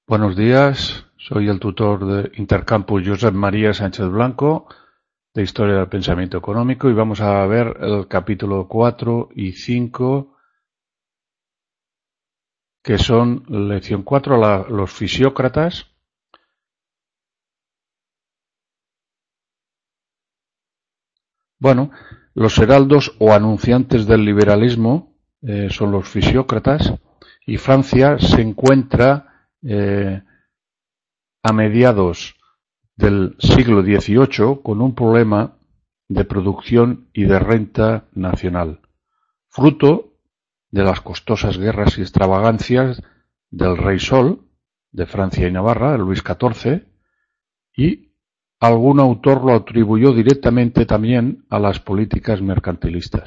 Buenos días, soy el tutor de Intercampus Josep María Sánchez Blanco de Historia del Pensamiento Económico y vamos a ver el capítulo 4 y 5 que son lección 4, los fisiócratas. Bueno, los heraldos o anunciantes del liberalismo son los fisiócratas y Francia se encuentra a mediados del siglo XVIII con un problema de producción y de renta nacional, fruto de las costosas guerras y extravagancias del rey Sol, de Francia y Navarra, Luis XIV, y algún autor lo atribuyó directamente también a las políticas mercantilistas.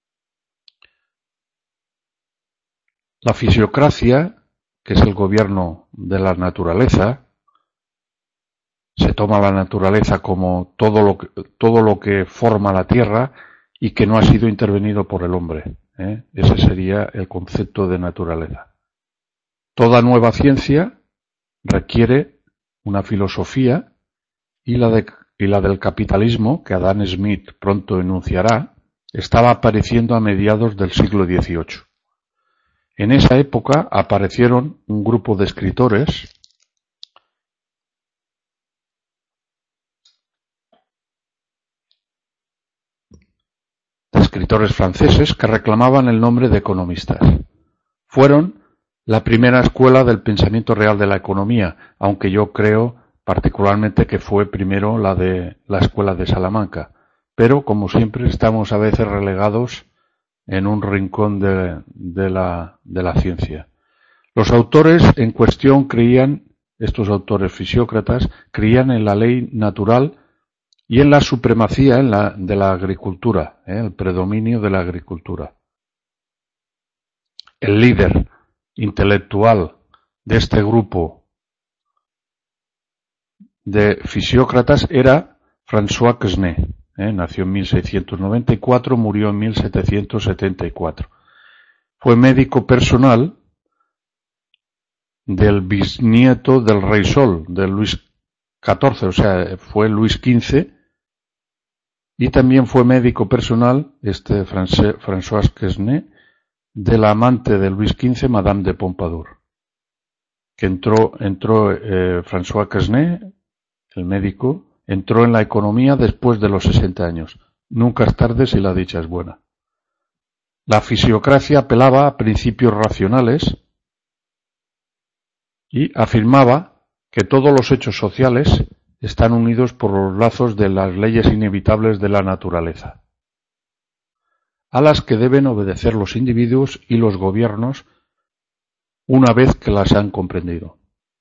La fisiocracia, que es el gobierno de la naturaleza, se toma la naturaleza como todo lo que forma la tierra y que no ha sido intervenido por el hombre. Ese sería el concepto de naturaleza. Toda nueva ciencia requiere una filosofía y la del capitalismo, que Adam Smith pronto enunciará, estaba apareciendo a mediados del siglo XVIII. En esa época aparecieron un grupo de escritores franceses que reclamaban el nombre de economistas. Fueron la primera escuela del pensamiento real de la economía, aunque yo creo particularmente que fue primero la de la escuela de Salamanca. Pero, como siempre, estamos a veces relegados en un rincón de la ciencia. Los autores en cuestión estos autores fisiócratas, creían en la ley natural y en la supremacía de la agricultura, el predominio de la agricultura. El líder intelectual de este grupo de fisiócratas era François Quesnay. Nació en 1694, murió en 1774. Fue médico personal del bisnieto del rey Sol, de Luis XIV, o sea, fue Luis XV, y también fue médico personal, François Quesnay, de la amante de Luis XV, Madame de Pompadour, que entró François Quesnay, el médico, entró en la economía después de los 60 años. Nunca es tarde si la dicha es buena. La fisiocracia apelaba a principios racionales y afirmaba que todos los hechos sociales están unidos por los lazos de las leyes inevitables de la naturaleza, a las que deben obedecer los individuos y los gobiernos una vez que las han comprendido.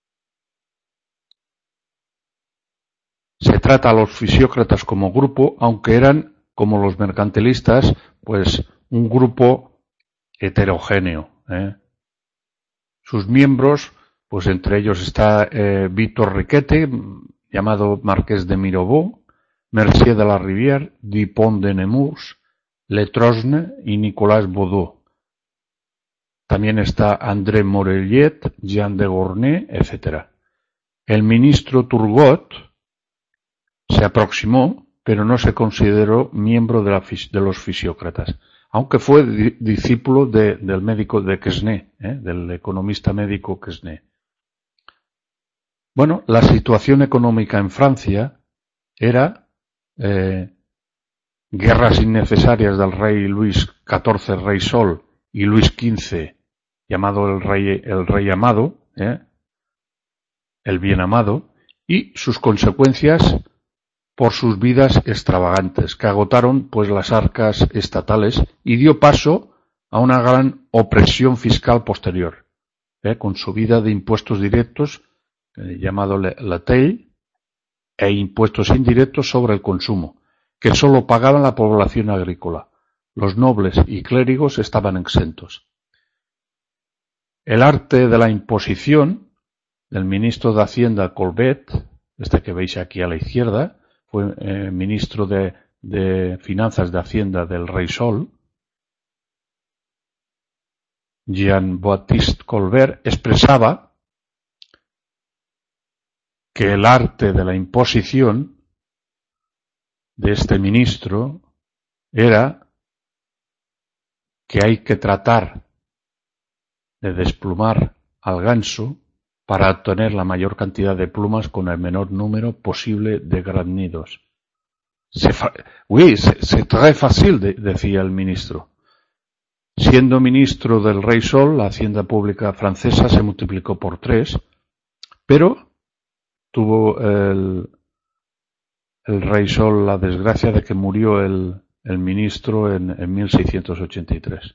Se trata a los fisiócratas como grupo, aunque eran, como los mercantilistas, pues un grupo heterogéneo. Sus miembros, pues entre ellos está Víctor Riquete, llamado Marqués de Mirabeau, Mercier de la Rivière, Dupont de Nemours, Letrosne y Nicolas Baudot. También está André Morellet, Jean de Gournay, etc. El ministro Turgot se aproximó, pero no se consideró miembro de los fisiócratas, aunque fue discípulo del médico de Quesnay, del economista médico Quesnay. Bueno, la situación económica en Francia era guerras innecesarias del rey Luis XIV, rey Sol, y Luis XV, llamado el rey amado, el bien amado, y sus consecuencias por sus vidas extravagantes, que agotaron pues las arcas estatales y dio paso a una gran opresión fiscal posterior, con subida de impuestos directos, llamado la taille, e impuestos indirectos sobre el consumo, que sólo pagaban la población agrícola. Los nobles y clérigos estaban exentos. El arte de la imposición del ministro de Hacienda Colbert, este que veis aquí a la izquierda, fue ministro de Finanzas de Hacienda del rey Sol, Jean-Baptiste Colbert, expresaba que el arte de la imposición de este ministro era que hay que tratar de desplumar al ganso para obtener la mayor cantidad de plumas con el menor número posible de graznidos. C'est très facile, decía el ministro. Siendo ministro del Rey Sol, la hacienda pública francesa se multiplicó por 3, pero tuvo el Rey Sol la desgracia de que murió el ministro en 1683.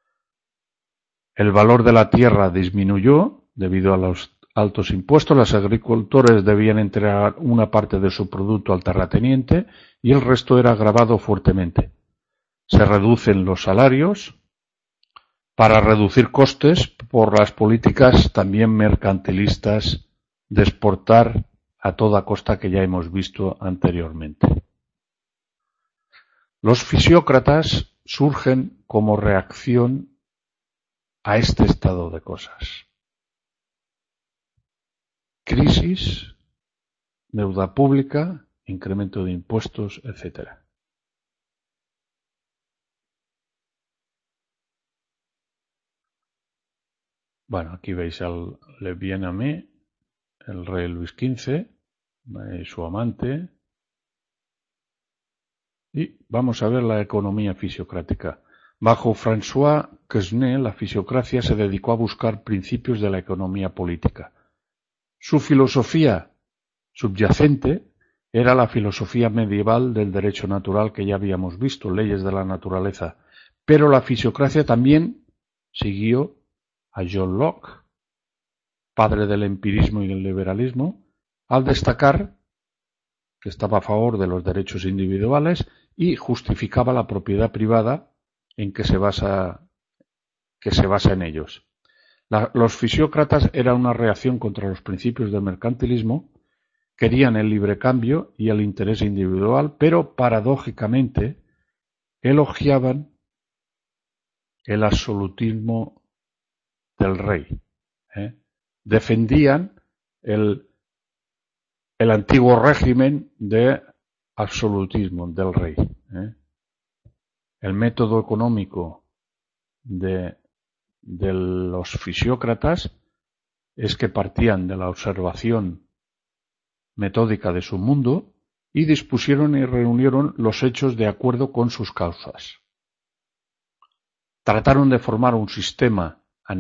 El valor de la tierra disminuyó debido a los altos impuestos. Los agricultores debían entregar una parte de su producto al terrateniente y el resto era gravado fuertemente. Se reducen los salarios para reducir costes por las políticas también mercantilistas de exportar a toda costa que ya hemos visto anteriormente. Los fisiócratas surgen como reacción a este estado de cosas. Crisis, deuda pública, incremento de impuestos, etc. Bueno, aquí veis al Le Bien-Aimé, el rey Luis XV, su amante. Y vamos a ver la economía fisiocrática. Bajo François Quesnay, la fisiocracia se dedicó a buscar principios de la economía política. Su filosofía subyacente era la filosofía medieval del derecho natural que ya habíamos visto, leyes de la naturaleza. Pero la fisiocracia también siguió a John Locke, padre del empirismo y del liberalismo, al destacar que estaba a favor de los derechos individuales y justificaba la propiedad privada en que se basa en ellos. Los fisiócratas eran una reacción contra los principios del mercantilismo, querían el libre cambio y el interés individual, pero paradójicamente elogiaban el absolutismo del rey. Defendían el antiguo régimen de absolutismo del rey. El método económico de los fisiócratas es que partían de la observación metódica de su mundo y dispusieron y reunieron los hechos de acuerdo con sus causas. Trataron de formar un sistema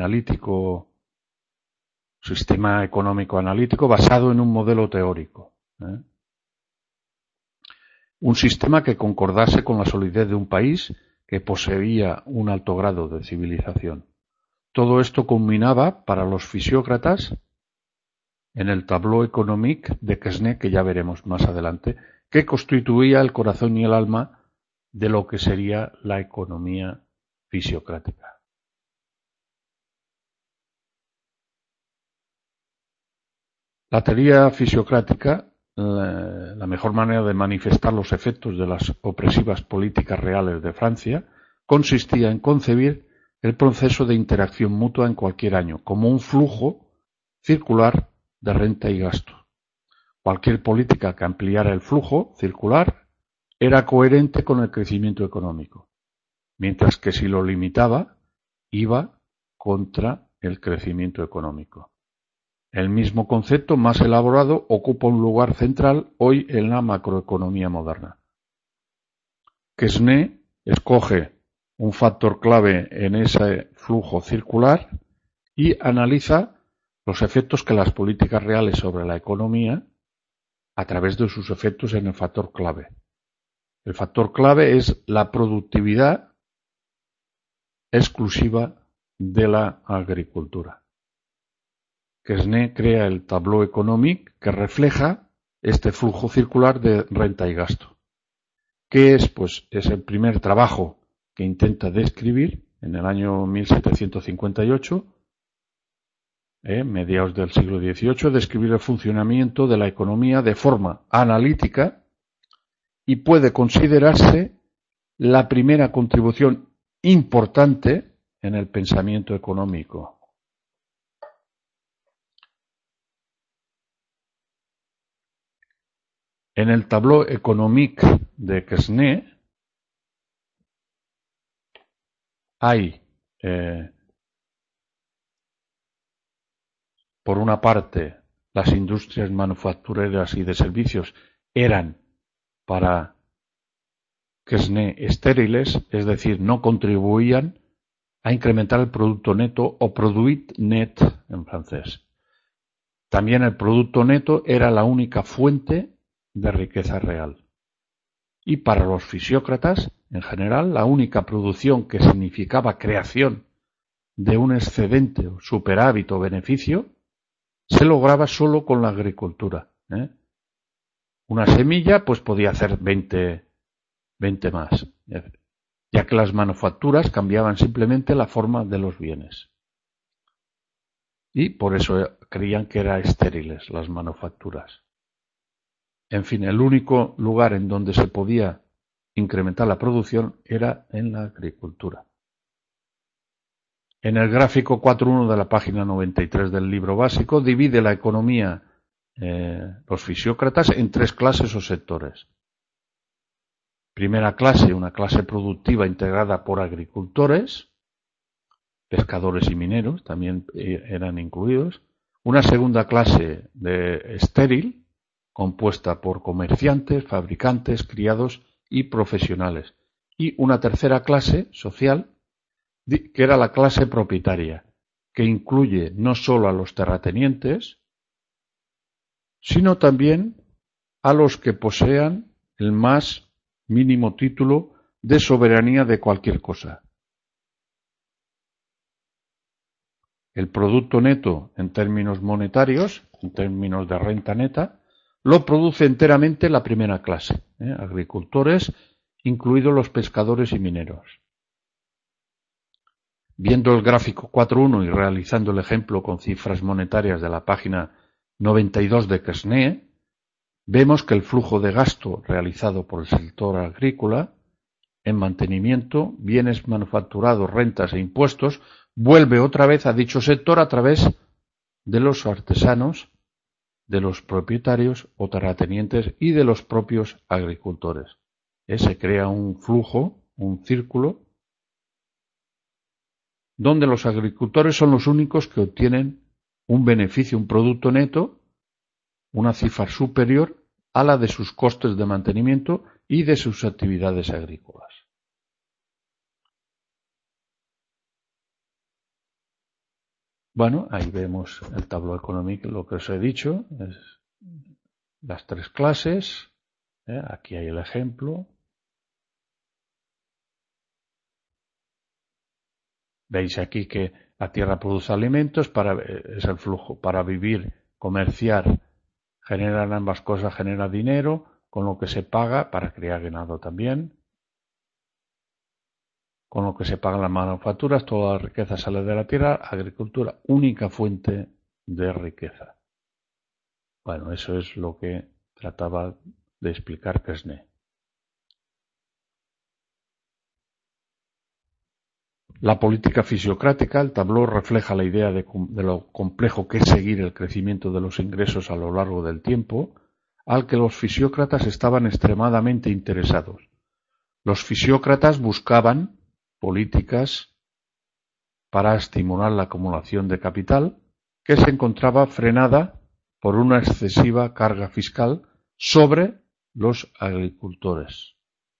económico analítico basado en un modelo teórico. Un sistema que concordase con la solidez de un país que poseía un alto grado de civilización. Todo esto culminaba para los fisiócratas en el Tableau économique de Quesnay, que ya veremos más adelante, que constituía el corazón y el alma de lo que sería la economía fisiocrática. La teoría fisiocrática, la mejor manera de manifestar los efectos de las opresivas políticas reales de Francia, consistía en concebir el proceso de interacción mutua en cualquier año como un flujo circular de renta y gasto. Cualquier política que ampliara el flujo circular era coherente con el crecimiento económico, mientras que si lo limitaba, iba contra el crecimiento económico. El mismo concepto, más elaborado, ocupa un lugar central hoy en la macroeconomía moderna. Quesnay escoge un factor clave en ese flujo circular y analiza los efectos que las políticas reales sobre la economía a través de sus efectos en el factor clave. El factor clave es la productividad exclusiva de la agricultura. Quesnay crea el Tableau économique que refleja este flujo circular de renta y gasto. ¿Qué es? Pues es el primer trabajo que intenta describir en el año 1758, mediados del siglo XVIII, describir el funcionamiento de la economía de forma analítica y puede considerarse la primera contribución importante en el pensamiento económico. En el Tableau économique de Quesnay hay, por una parte, las industrias manufactureras y de servicios eran para Quesnay estériles, es decir, no contribuían a incrementar el producto neto o produit net en francés. También el producto neto era la única fuente de riqueza real. Y para los fisiócratas, en general, la única producción que significaba creación de un excedente, superávit o beneficio, se lograba solo con la agricultura. Una semilla pues podía hacer 20 más, ya que las manufacturas cambiaban simplemente la forma de los bienes. Y por eso creían que eran estériles las manufacturas. En fin, el único lugar en donde se podía incrementar la producción era en la agricultura. En el gráfico 4.1 de la página 93 del libro básico divide la economía, los fisiócratas, en 3 clases o sectores. Primera clase, una clase productiva integrada por agricultores, pescadores y mineros, también eran incluidos. Una segunda clase de estéril, compuesta por comerciantes, fabricantes, criados y profesionales. Y una tercera clase social, que era la clase propietaria, que incluye no solo a los terratenientes, sino también a los que posean el más mínimo título de soberanía de cualquier cosa. El producto neto, en términos monetarios, en términos de renta neta, lo produce enteramente la primera clase, agricultores, incluidos los pescadores y mineros. Viendo el gráfico 4.1 y realizando el ejemplo con cifras monetarias de la página 92 de Quesnay, vemos que el flujo de gasto realizado por el sector agrícola en mantenimiento, bienes manufacturados, rentas e impuestos vuelve otra vez a dicho sector a través de los artesanos, de los propietarios o terratenientes y de los propios agricultores. Se crea un flujo, un círculo, donde los agricultores son los únicos que obtienen un beneficio, un producto neto, una cifra superior a la de sus costes de mantenimiento y de sus actividades agrícolas. Bueno, ahí vemos el Tableau économique, lo que os he dicho, es las 3 clases. Aquí hay el ejemplo. Veis aquí que la tierra produce alimentos, es el flujo para vivir, comerciar, generan ambas cosas, genera dinero, con lo que se paga para criar ganado también, con lo que se pagan las manufacturas, toda la riqueza sale de la tierra, agricultura, única fuente de riqueza. Bueno, eso es lo que trataba de explicar Quesnay. La política fisiocrática, el Tableau, refleja la idea de lo complejo que es seguir el crecimiento de los ingresos a lo largo del tiempo, al que los fisiócratas estaban extremadamente interesados. Los fisiócratas buscaban políticas para estimular la acumulación de capital, que se encontraba frenada por una excesiva carga fiscal sobre los agricultores.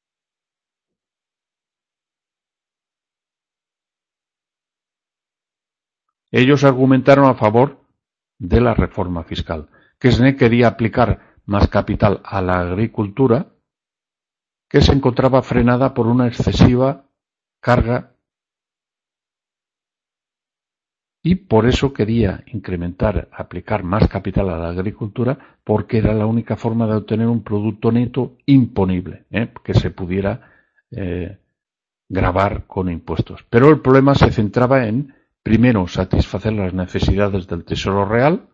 Ellos argumentaron a favor de la reforma fiscal. Quesnay quería aplicar más capital a la agricultura, que se encontraba frenada por una excesiva carga, y por eso quería aplicar más capital a la agricultura, porque era la única forma de obtener un producto neto imponible, que se pudiera gravar con impuestos. Pero el problema se centraba en, primero, satisfacer las necesidades del tesoro real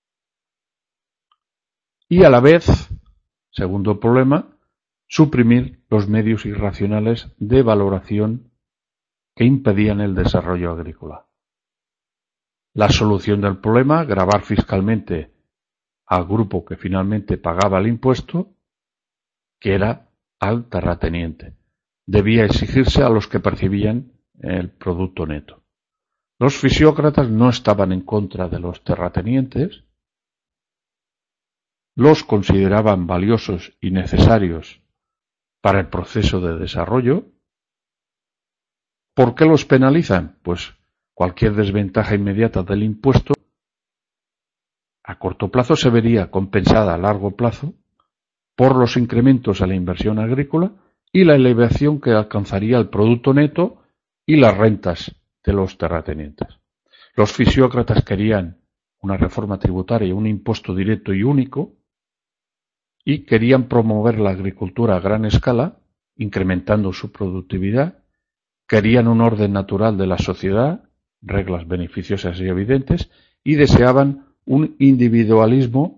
y, a la vez, segundo problema, suprimir los medios irracionales de valoración que impedían el desarrollo agrícola. La solución del problema, gravar fiscalmente al grupo que finalmente pagaba el impuesto, que era al terrateniente. Debía exigirse a los que percibían el producto neto. Los fisiócratas no estaban en contra de los terratenientes, los consideraban valiosos y necesarios para el proceso de desarrollo. ¿Por qué los penalizan? Pues cualquier desventaja inmediata del impuesto a corto plazo se vería compensada a largo plazo por los incrementos a la inversión agrícola y la elevación que alcanzaría el producto neto y las rentas de los terratenientes. Los fisiócratas querían una reforma tributaria, un impuesto directo y único, y querían promover la agricultura a gran escala, incrementando su productividad. Querían un orden natural de la sociedad, reglas beneficiosas y evidentes, y deseaban un individualismo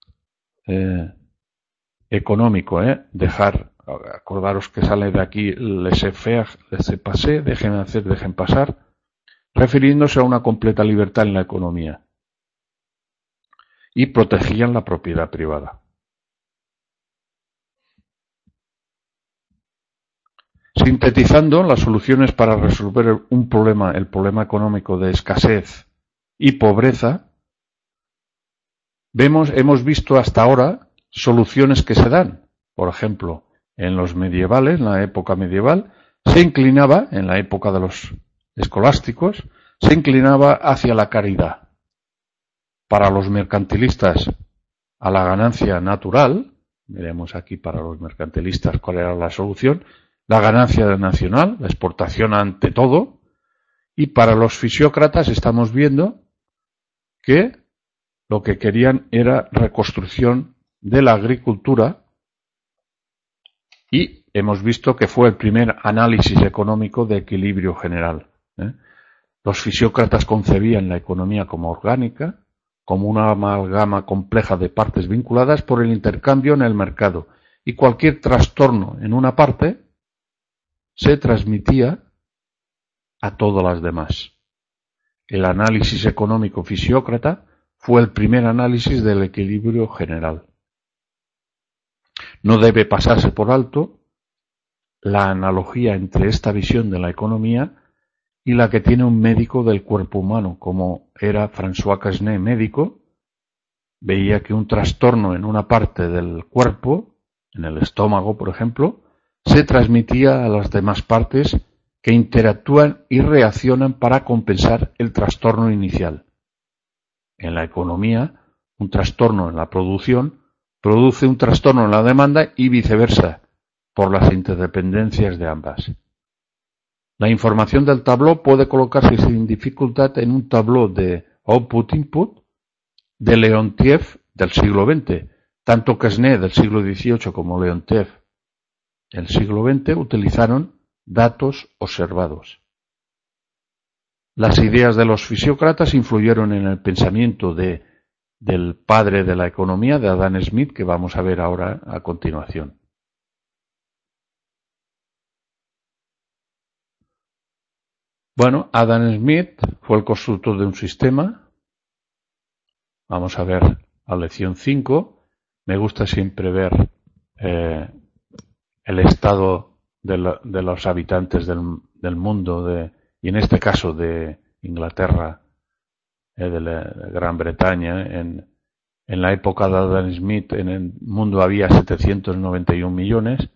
económico. Acordaros que sale de aquí laissez-faire, laissez-passer, dejen hacer, dejen pasar, refiriéndose a una completa libertad en la economía. Y protegían la propiedad privada. Sintetizando, las soluciones para resolver el problema económico de escasez y pobreza, hemos visto hasta ahora soluciones que se dan. Por ejemplo, en los medievales, en la época medieval, se inclinaba, en la época de los escolásticos, se inclinaba hacia la caridad. Para los mercantilistas, a la ganancia natural. Veremos aquí para los mercantilistas cuál era la solución. La ganancia nacional, la exportación ante todo, y para los fisiócratas estamos viendo que lo que querían era reconstrucción de la agricultura, y hemos visto que fue el primer análisis económico de equilibrio general. Los fisiócratas concebían la economía como orgánica, como una amalgama compleja de partes vinculadas por el intercambio en el mercado, y cualquier trastorno en una parte se transmitía a todas las demás. El análisis económico fisiócrata fue el primer análisis del equilibrio general. No debe pasarse por alto la analogía entre esta visión de la economía y la que tiene un médico del cuerpo humano, como era François Quesnay, médico. Veía que un trastorno en una parte del cuerpo, en el estómago, por ejemplo, se transmitía a las demás partes que interactúan y reaccionan para compensar el trastorno inicial. En la economía, un trastorno en la producción produce un trastorno en la demanda y viceversa, por las interdependencias de ambas. La información del tabló puede colocarse sin dificultad en un tabló de output-input de Leontiev del siglo XX. Tanto Quesnay del siglo XVIII como Leontiev del siglo XX utilizaron datos observados. Las ideas de los fisiócratas influyeron en el pensamiento del padre de la economía, de Adam Smith, que vamos a ver ahora a continuación. Bueno, Adam Smith fue el constructor de un sistema. Vamos a ver la lección 5. Me gusta siempre ver el estado de los habitantes del mundo, y en este caso de Inglaterra, de la Gran Bretaña. En la época de Adam Smith en el mundo había 791 millones.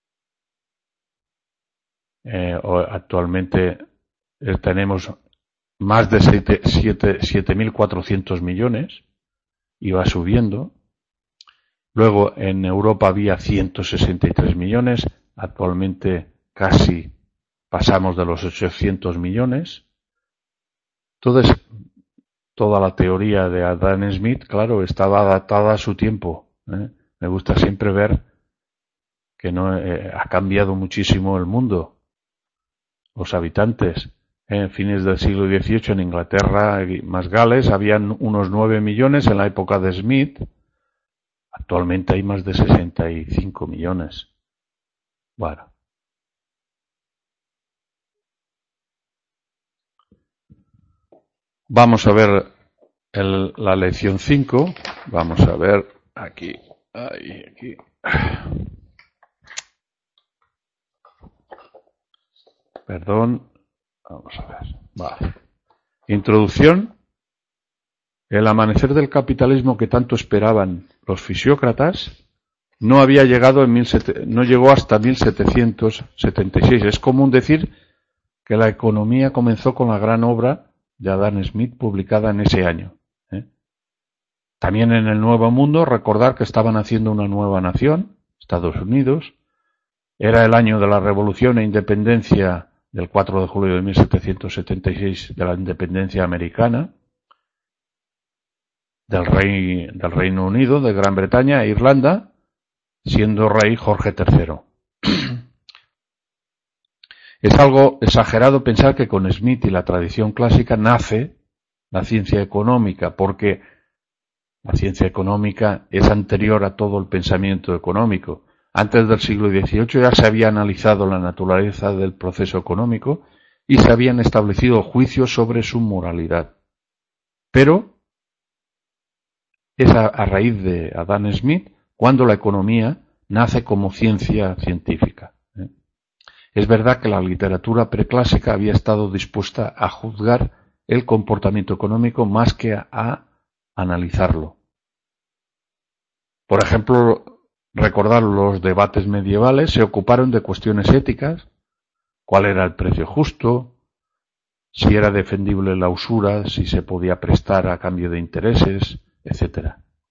Actualmente tenemos más de 7.400 millones y va subiendo. Luego en Europa había 163 millones, actualmente casi pasamos de los 800 millones. Entonces, toda la teoría de Adam Smith, claro, estaba adaptada a su tiempo. Me gusta siempre ver que ha cambiado muchísimo el mundo. Los habitantes, en fines del siglo XVIII en Inglaterra más Gales habían unos 9 millones en la época de Smith. Actualmente hay más de 65 millones. Bueno. Vamos a ver la lección 5. Vamos a ver aquí. Perdón. Vamos a ver. Vale. Introducción. El amanecer del capitalismo que tanto esperaban los fisiócratas no había llegado no llegó hasta 1776. Es común decir que la economía comenzó con la gran obra de Adam Smith publicada en ese año. También en el Nuevo Mundo, recordar que estaban haciendo una nueva nación, Estados Unidos. Era el año de la Revolución e Independencia del 4 de julio de 1776, de la independencia americana, del Reino Unido, de Gran Bretaña e Irlanda, siendo rey Jorge III. Es algo exagerado pensar que con Smith y la tradición clásica nace la ciencia económica, porque la ciencia económica es anterior a todo el pensamiento económico. Antes del siglo XVIII ya se había analizado la naturaleza del proceso económico y se habían establecido juicios sobre su moralidad. Pero es a raíz de Adam Smith cuando la economía nace como ciencia científica. Es verdad que la literatura preclásica había estado dispuesta a juzgar el comportamiento económico más que a analizarlo. Por ejemplo, recordar los debates medievales se ocuparon de cuestiones éticas, cuál era el precio justo, si era defendible la usura, si se podía prestar a cambio de intereses, etc.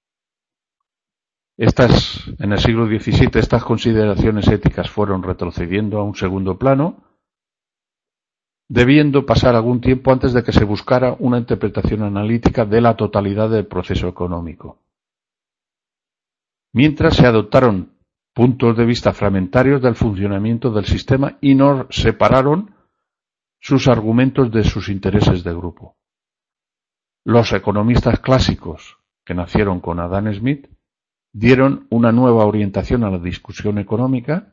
En el siglo XVII estas consideraciones éticas fueron retrocediendo a un segundo plano, debiendo pasar algún tiempo antes de que se buscara una interpretación analítica de la totalidad del proceso económico. Mientras se adoptaron puntos de vista fragmentarios del funcionamiento del sistema y no separaron sus argumentos de sus intereses de grupo. Los economistas clásicos, que nacieron con Adam Smith, dieron una nueva orientación a la discusión económica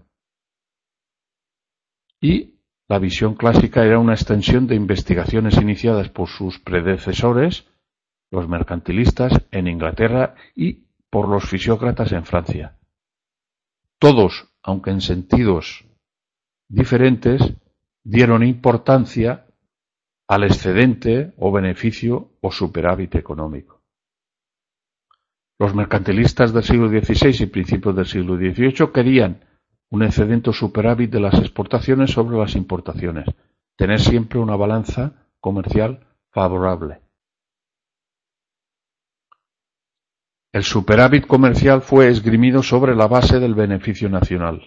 y la visión clásica era una extensión de investigaciones iniciadas por sus predecesores, los mercantilistas, en Inglaterra y por los fisiócratas en Francia. Todos, aunque en sentidos diferentes, dieron importancia al excedente o beneficio o superávit económico. Los mercantilistas del siglo XVI y principios del siglo XVIII querían un excedente o superávit de las exportaciones sobre las importaciones, tener siempre una balanza comercial favorable. El superávit comercial fue esgrimido sobre la base del beneficio nacional.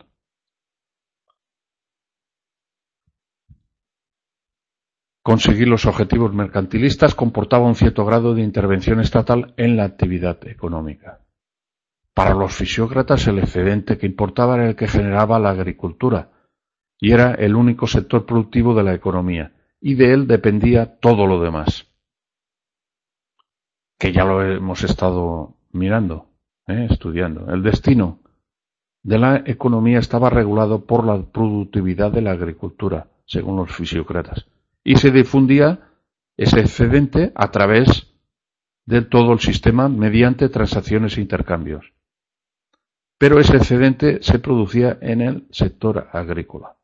Conseguir los objetivos mercantilistas comportaba un cierto grado de intervención estatal en la actividad económica. Para los fisiócratas el excedente que importaba era el que generaba la agricultura, y era el único sector productivo de la economía, y de él dependía todo lo demás. Que ya lo hemos estado mirando, estudiando. El destino de la economía estaba regulado por la productividad de la agricultura, según los fisiócratas, y se difundía ese excedente a través de todo el sistema mediante transacciones e intercambios. Pero ese excedente se producía en el sector agrícola.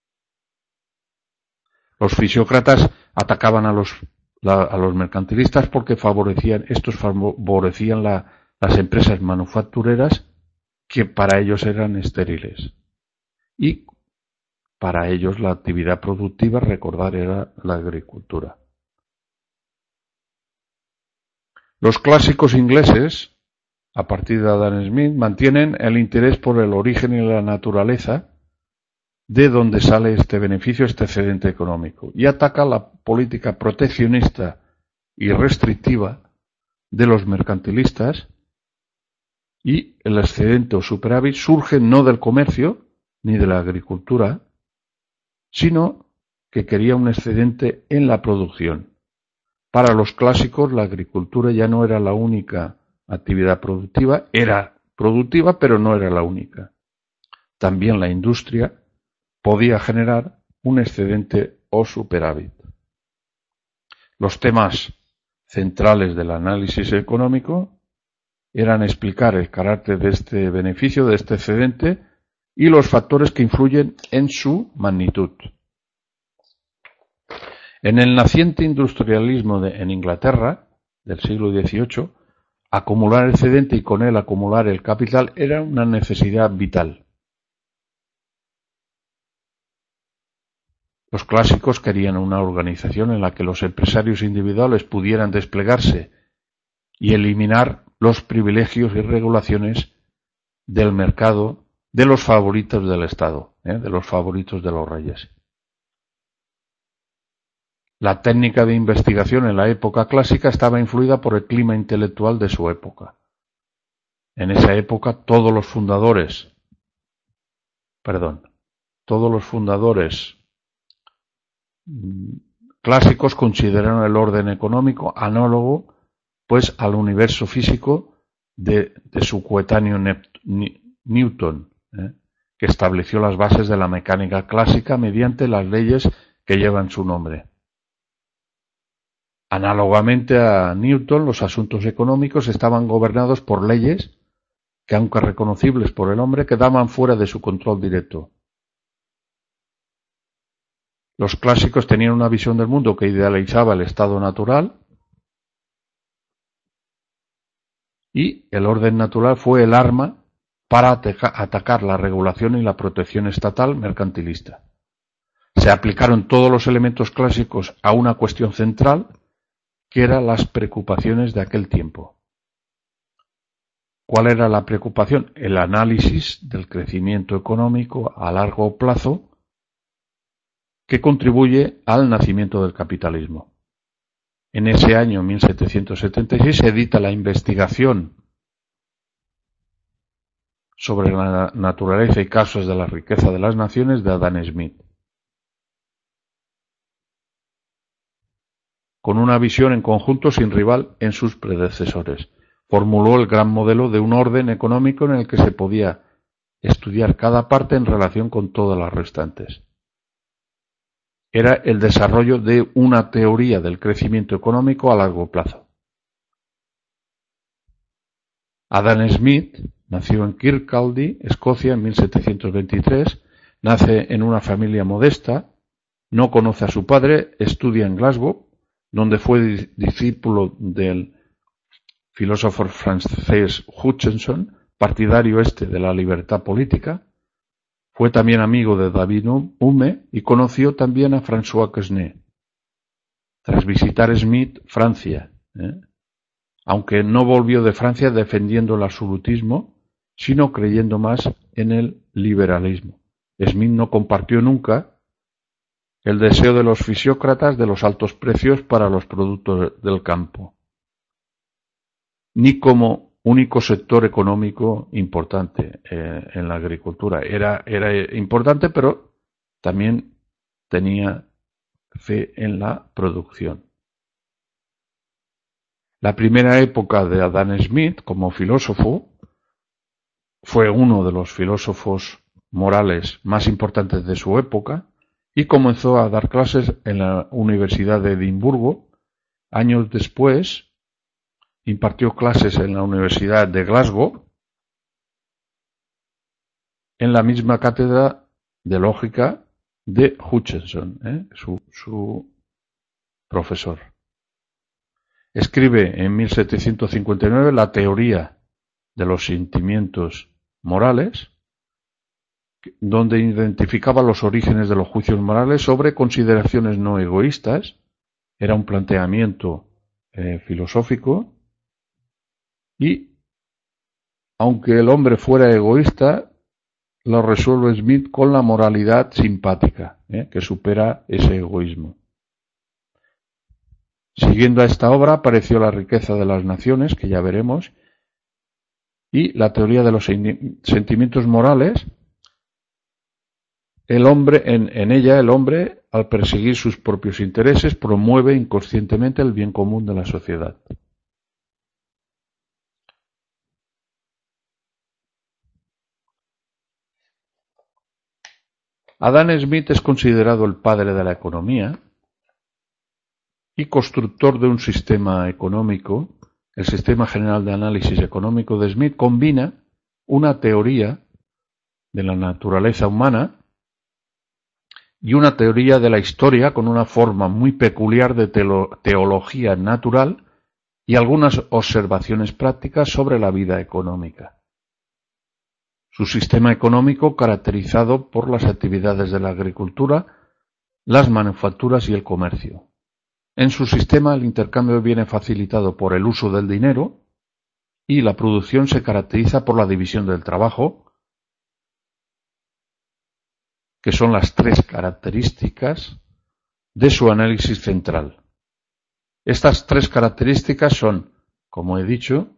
Los fisiócratas atacaban a los mercantilistas porque estos favorecían las empresas manufactureras que para ellos eran estériles. Y para ellos la actividad productiva, recordar, era la agricultura. Los clásicos ingleses, a partir de Adam Smith, mantienen el interés por el origen y la naturaleza de donde sale este beneficio, este excedente económico, y ataca la política proteccionista y restrictiva de los mercantilistas, y el excedente o superávit surge no del comercio ni de la agricultura, sino que quería un excedente en la producción. Para los clásicos la agricultura ya no era la única actividad productiva, era productiva pero no era la única. También la industria podía generar un excedente o superávit. Los temas centrales del análisis económico eran explicar el carácter de este beneficio, de este excedente, y los factores que influyen en su magnitud. En el naciente industrialismo en Inglaterra del siglo XVIII, acumular excedente y con él acumular el capital era una necesidad vital. Los clásicos querían una organización en la que los empresarios individuales pudieran desplegarse y eliminar los privilegios y regulaciones del mercado de los favoritos del Estado, de los favoritos de los reyes. La técnica de investigación en la época clásica estaba influida por el clima intelectual de su época. En esa época todos los fundadores clásicos consideraron el orden económico análogo pues al universo físico de su coetáneo Newton, que estableció las bases de la mecánica clásica mediante las leyes que llevan su nombre. Análogamente a Newton, los asuntos económicos estaban gobernados por leyes que, aunque reconocibles por el hombre, quedaban fuera de su control directo. Los clásicos tenían una visión del mundo que idealizaba el estado natural, y el orden natural fue el arma para atacar la regulación y la protección estatal mercantilista. Se aplicaron todos los elementos clásicos a una cuestión central, que eran las preocupaciones de aquel tiempo. ¿Cuál era la preocupación? El análisis del crecimiento económico a largo plazo que contribuye al nacimiento del capitalismo. En ese año 1776 se edita la investigación sobre la naturaleza y causas de la riqueza de las naciones de Adam Smith, con una visión en conjunto sin rival en sus predecesores. Formuló el gran modelo de un orden económico en el que se podía estudiar cada parte en relación con todas las restantes. Era el desarrollo de una teoría del crecimiento económico a largo plazo. Adam Smith nació en Kirkcaldy, Escocia, en 1723. Nace en una familia modesta, no conoce a su padre, estudia en Glasgow, donde fue discípulo del filósofo francés Hutcheson, partidario de la libertad política. Fue también amigo de David Hume y conoció también a François Quesnay. Tras visitar Smith Francia, aunque no volvió de Francia defendiendo el absolutismo, sino creyendo más en el liberalismo. Smith no compartió nunca el deseo de los fisiócratas de los altos precios para los productos del campo, ni como único sector económico importante en la agricultura. Era importante, pero también tenía fe en la producción. La primera época de Adam Smith como filósofo fue uno de los filósofos morales más importantes de su época y comenzó a dar clases en la Universidad de Edimburgo. Años después impartió clases en la Universidad de Glasgow, en la misma cátedra de lógica de Hutcheson, su profesor. Escribe en 1759 la teoría de los sentimientos morales, donde identificaba los orígenes de los juicios morales sobre consideraciones no egoístas. Era un planteamiento filosófico. Y, aunque el hombre fuera egoísta, lo resuelve Smith con la moralidad simpática, que supera ese egoísmo. Siguiendo a esta obra apareció La riqueza de las naciones, que ya veremos, y la teoría de los sentimientos morales. En ella el hombre, al perseguir sus propios intereses, promueve inconscientemente el bien común de la sociedad. Adam Smith es considerado el padre de la economía y constructor de un sistema económico. El sistema general de análisis económico de Smith combina una teoría de la naturaleza humana y una teoría de la historia con una forma muy peculiar de teología natural y algunas observaciones prácticas sobre la vida económica. Su sistema económico caracterizado por las actividades de la agricultura, las manufacturas y el comercio. En su sistema el intercambio viene facilitado por el uso del dinero y la producción se caracteriza por la división del trabajo, que son las tres características de su análisis central. Estas tres características son, como he dicho,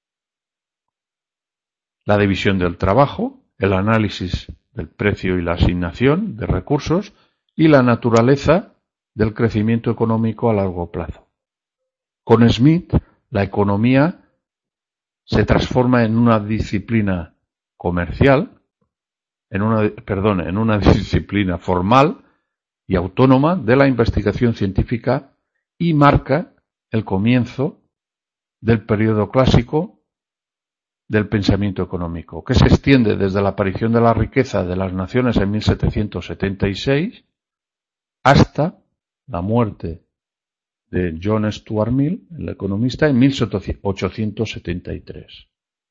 la división del trabajo, el análisis del precio y la asignación de recursos y la naturaleza del crecimiento económico a largo plazo. Con Smith, la economía se transforma en una disciplina comercial, en una disciplina formal y autónoma de la investigación científica y marca el comienzo del periodo clásico del pensamiento económico, que se extiende desde la aparición de la riqueza de las naciones en 1776 hasta la muerte de John Stuart Mill, el economista, en 1873.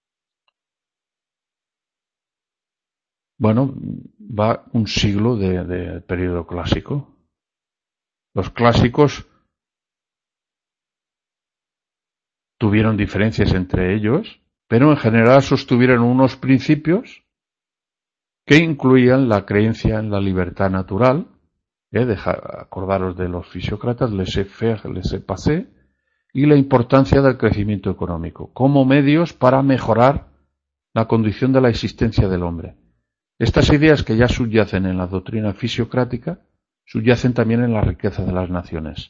Bueno, va un siglo de periodo clásico. Los clásicos tuvieron diferencias entre ellos, pero en general sostuvieron unos principios que incluían la creencia en la libertad natural, acordaros de los fisiócratas, laissez-faire, laissez-passer, y la importancia del crecimiento económico, como medios para mejorar la condición de la existencia del hombre. Estas ideas que ya subyacen en la doctrina fisiocrática, subyacen también en la riqueza de las naciones.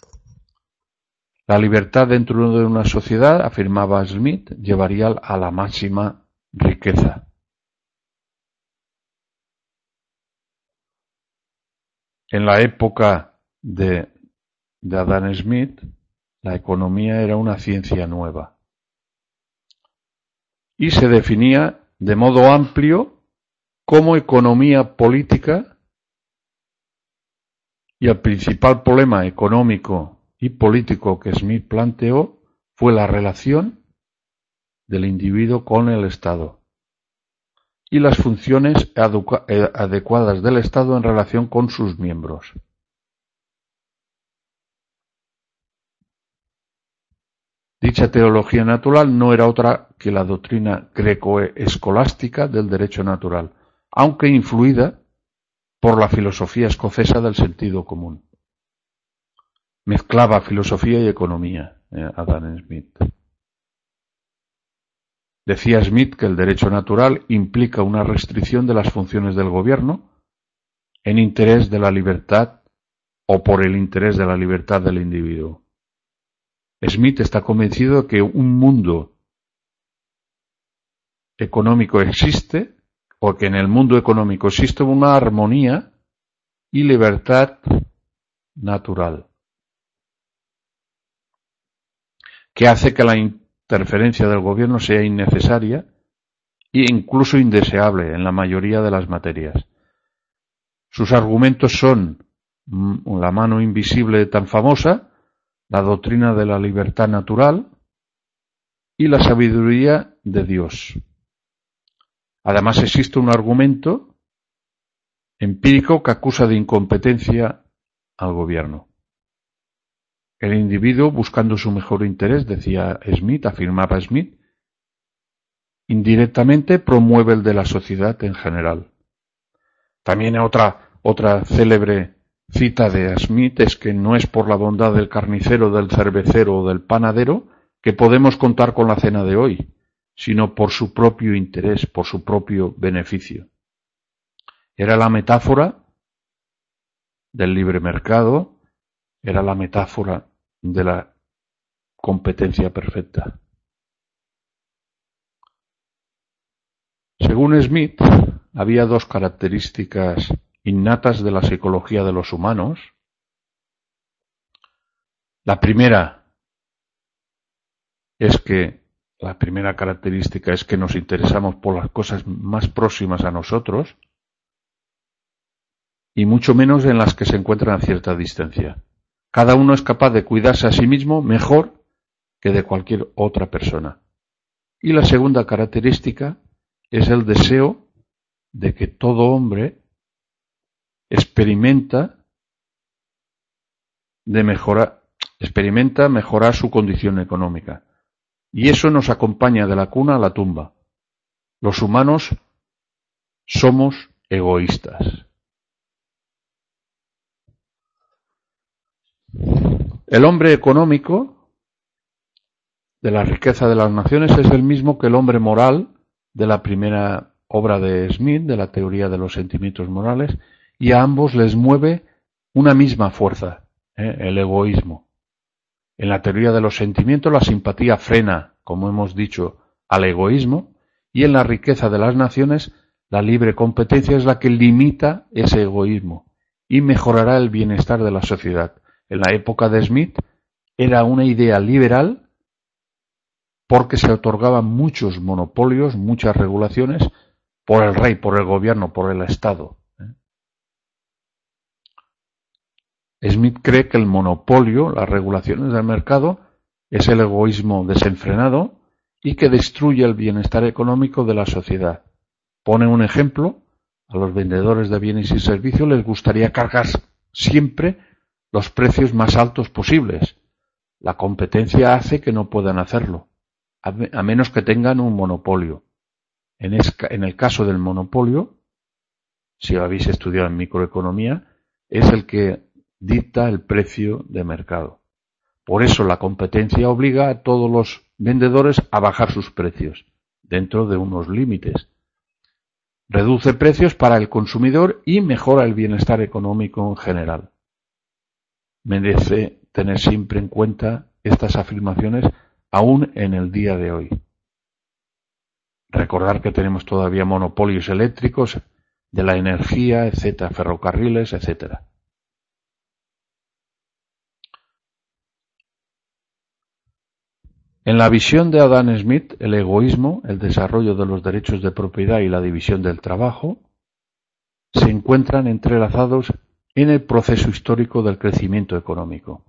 La libertad dentro de una sociedad, afirmaba Smith, llevaría a la máxima riqueza. En la época de Adam Smith, la economía era una ciencia nueva y se definía de modo amplio como economía política, y el principal problema económico y político que Smith planteó fue la relación del individuo con el Estado y las funciones adecuadas del Estado en relación con sus miembros. Dicha teología natural no era otra que la doctrina greco-escolástica del derecho natural, aunque influida por la filosofía escocesa del sentido común. Mezclaba filosofía y economía, Adam Smith. Decía Smith que el derecho natural implica una restricción de las funciones del gobierno en interés de la libertad o por el interés de la libertad del individuo. Smith está convencido de que un mundo económico existe, o que en el mundo económico existe una armonía y libertad natural, que hace que la interferencia del gobierno sea innecesaria e incluso indeseable en la mayoría de las materias. Sus argumentos son la mano invisible tan famosa, la doctrina de la libertad natural y la sabiduría de Dios. Además existe un argumento empírico que acusa de incompetencia al gobierno. El individuo, buscando su mejor interés, decía Smith, afirmaba Smith, indirectamente promueve el de la sociedad en general. También otra célebre cita de Smith es que no es por la bondad del carnicero, del cervecero o del panadero que podemos contar con la cena de hoy, sino por su propio interés, por su propio beneficio. Era la metáfora del libre mercado, era la metáfora de la competencia perfecta. Según Smith, había dos características innatas de la psicología de los humanos. La primera característica es que nos interesamos por las cosas más próximas a nosotros, y mucho menos en las que se encuentran a cierta distancia. Cada uno es capaz de cuidarse a sí mismo mejor que de cualquier otra persona. Y la segunda característica es el deseo de que todo hombre experimenta mejorar su condición económica. Y eso nos acompaña de la cuna a la tumba. Los humanos somos egoístas. El hombre económico de la riqueza de las naciones es el mismo que el hombre moral de la primera obra de Smith, de la teoría de los sentimientos morales, y a ambos les mueve una misma fuerza, el egoísmo. En la teoría de los sentimientos la simpatía frena, como hemos dicho, al egoísmo, y en la riqueza de las naciones la libre competencia es la que limita ese egoísmo y mejorará el bienestar de la sociedad. En la época de Smith era una idea liberal porque se otorgaban muchos monopolios, muchas regulaciones por el rey, por el gobierno, por el Estado. Smith cree que el monopolio, las regulaciones del mercado, es el egoísmo desenfrenado y que destruye el bienestar económico de la sociedad. Pone un ejemplo: a los vendedores de bienes y servicios les gustaría cargar siempre los precios más altos posibles. La competencia hace que no puedan hacerlo, a menos que tengan un monopolio. En el caso del monopolio, si habéis estudiado en microeconomía, es el que dicta el precio de mercado. Por eso la competencia obliga a todos los vendedores a bajar sus precios, dentro de unos límites. Reduce precios para el consumidor y mejora el bienestar económico en general. Merece tener siempre en cuenta estas afirmaciones aún en el día de hoy. Recordar que tenemos todavía monopolios eléctricos, de la energía, etcétera, ferrocarriles, etcétera. En la visión de Adam Smith, el egoísmo, el desarrollo de los derechos de propiedad y la división del trabajo se encuentran entrelazados en el proceso histórico del crecimiento económico.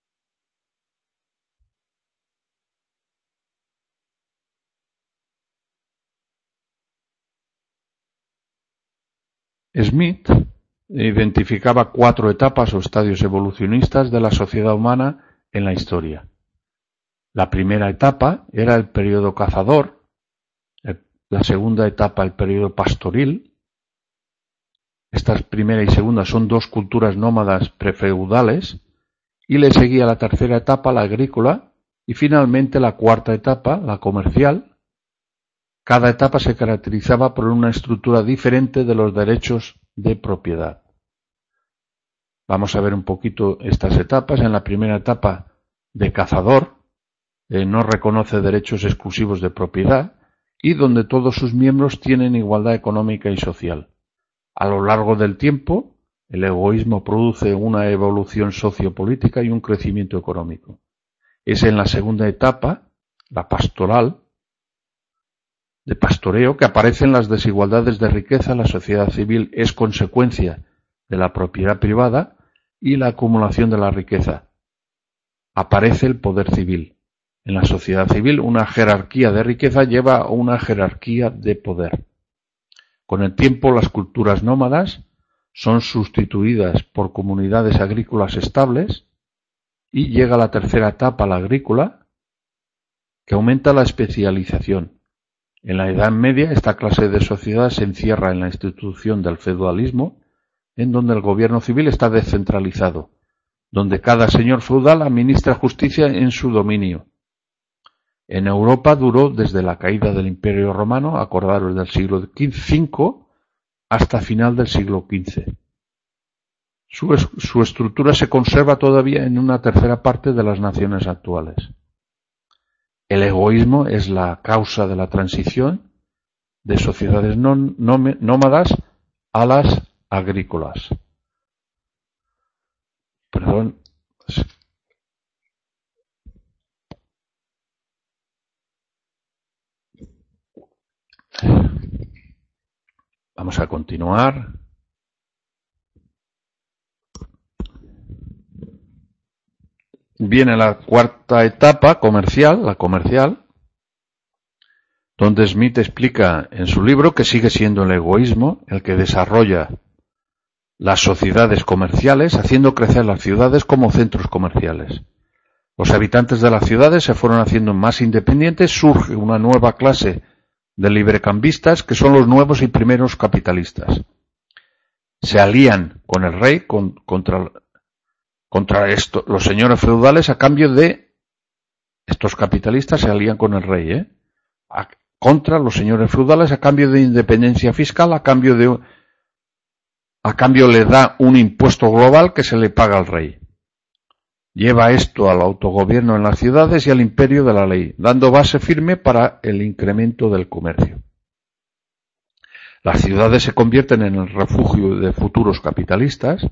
Smith identificaba 4 etapas o estadios evolucionistas de la sociedad humana en la historia. La primera etapa era el período cazador, la segunda etapa el período pastoril. Estas primera y segunda son 2 culturas nómadas prefeudales, y le seguía la tercera etapa, la agrícola, y finalmente la cuarta etapa, la comercial. Cada etapa se caracterizaba por una estructura diferente de los derechos de propiedad. Vamos a ver un poquito estas etapas. En la primera etapa de cazador, no reconoce derechos exclusivos de propiedad y donde todos sus miembros tienen igualdad económica y social. A lo largo del tiempo, el egoísmo produce una evolución sociopolítica y un crecimiento económico. Es en la segunda etapa, la pastoral, de pastoreo, que aparecen las desigualdades de riqueza. La sociedad civil es consecuencia de la propiedad privada y la acumulación de la riqueza. Aparece el poder civil. En la sociedad civil, una jerarquía de riqueza lleva a una jerarquía de poder. Con el tiempo, las culturas nómadas son sustituidas por comunidades agrícolas estables y llega la tercera etapa, la agrícola, que aumenta la especialización. En la Edad Media, esta clase de sociedad se encierra en la institución del feudalismo, en donde el gobierno civil está descentralizado, donde cada señor feudal administra justicia en su dominio. En Europa duró desde la caída del Imperio Romano, acordaros del siglo V, hasta final del siglo XV. Su estructura se conserva todavía en una tercera parte de las naciones actuales. El egoísmo es la causa de la transición de sociedades nómadas a las agrícolas. Perdón. Vamos a continuar. viene la cuarta etapa comercial, la comercial, donde Smith explica en su libro que sigue siendo el egoísmo el que desarrolla las sociedades comerciales, haciendo crecer las ciudades como centros comerciales. Los habitantes de las ciudades se fueron haciendo más independientes, surge una nueva clase de librecambistas que son los nuevos y primeros capitalistas. Se alían con el rey contra los señores feudales a cambio de estos capitalistas se alían con el rey, contra los señores feudales a cambio de independencia fiscal, a cambio le da un impuesto global que se le paga al rey. Lleva esto al autogobierno en las ciudades y al imperio de la ley, dando base firme para el incremento del comercio. Las ciudades se convierten en el refugio de futuros capitalistas,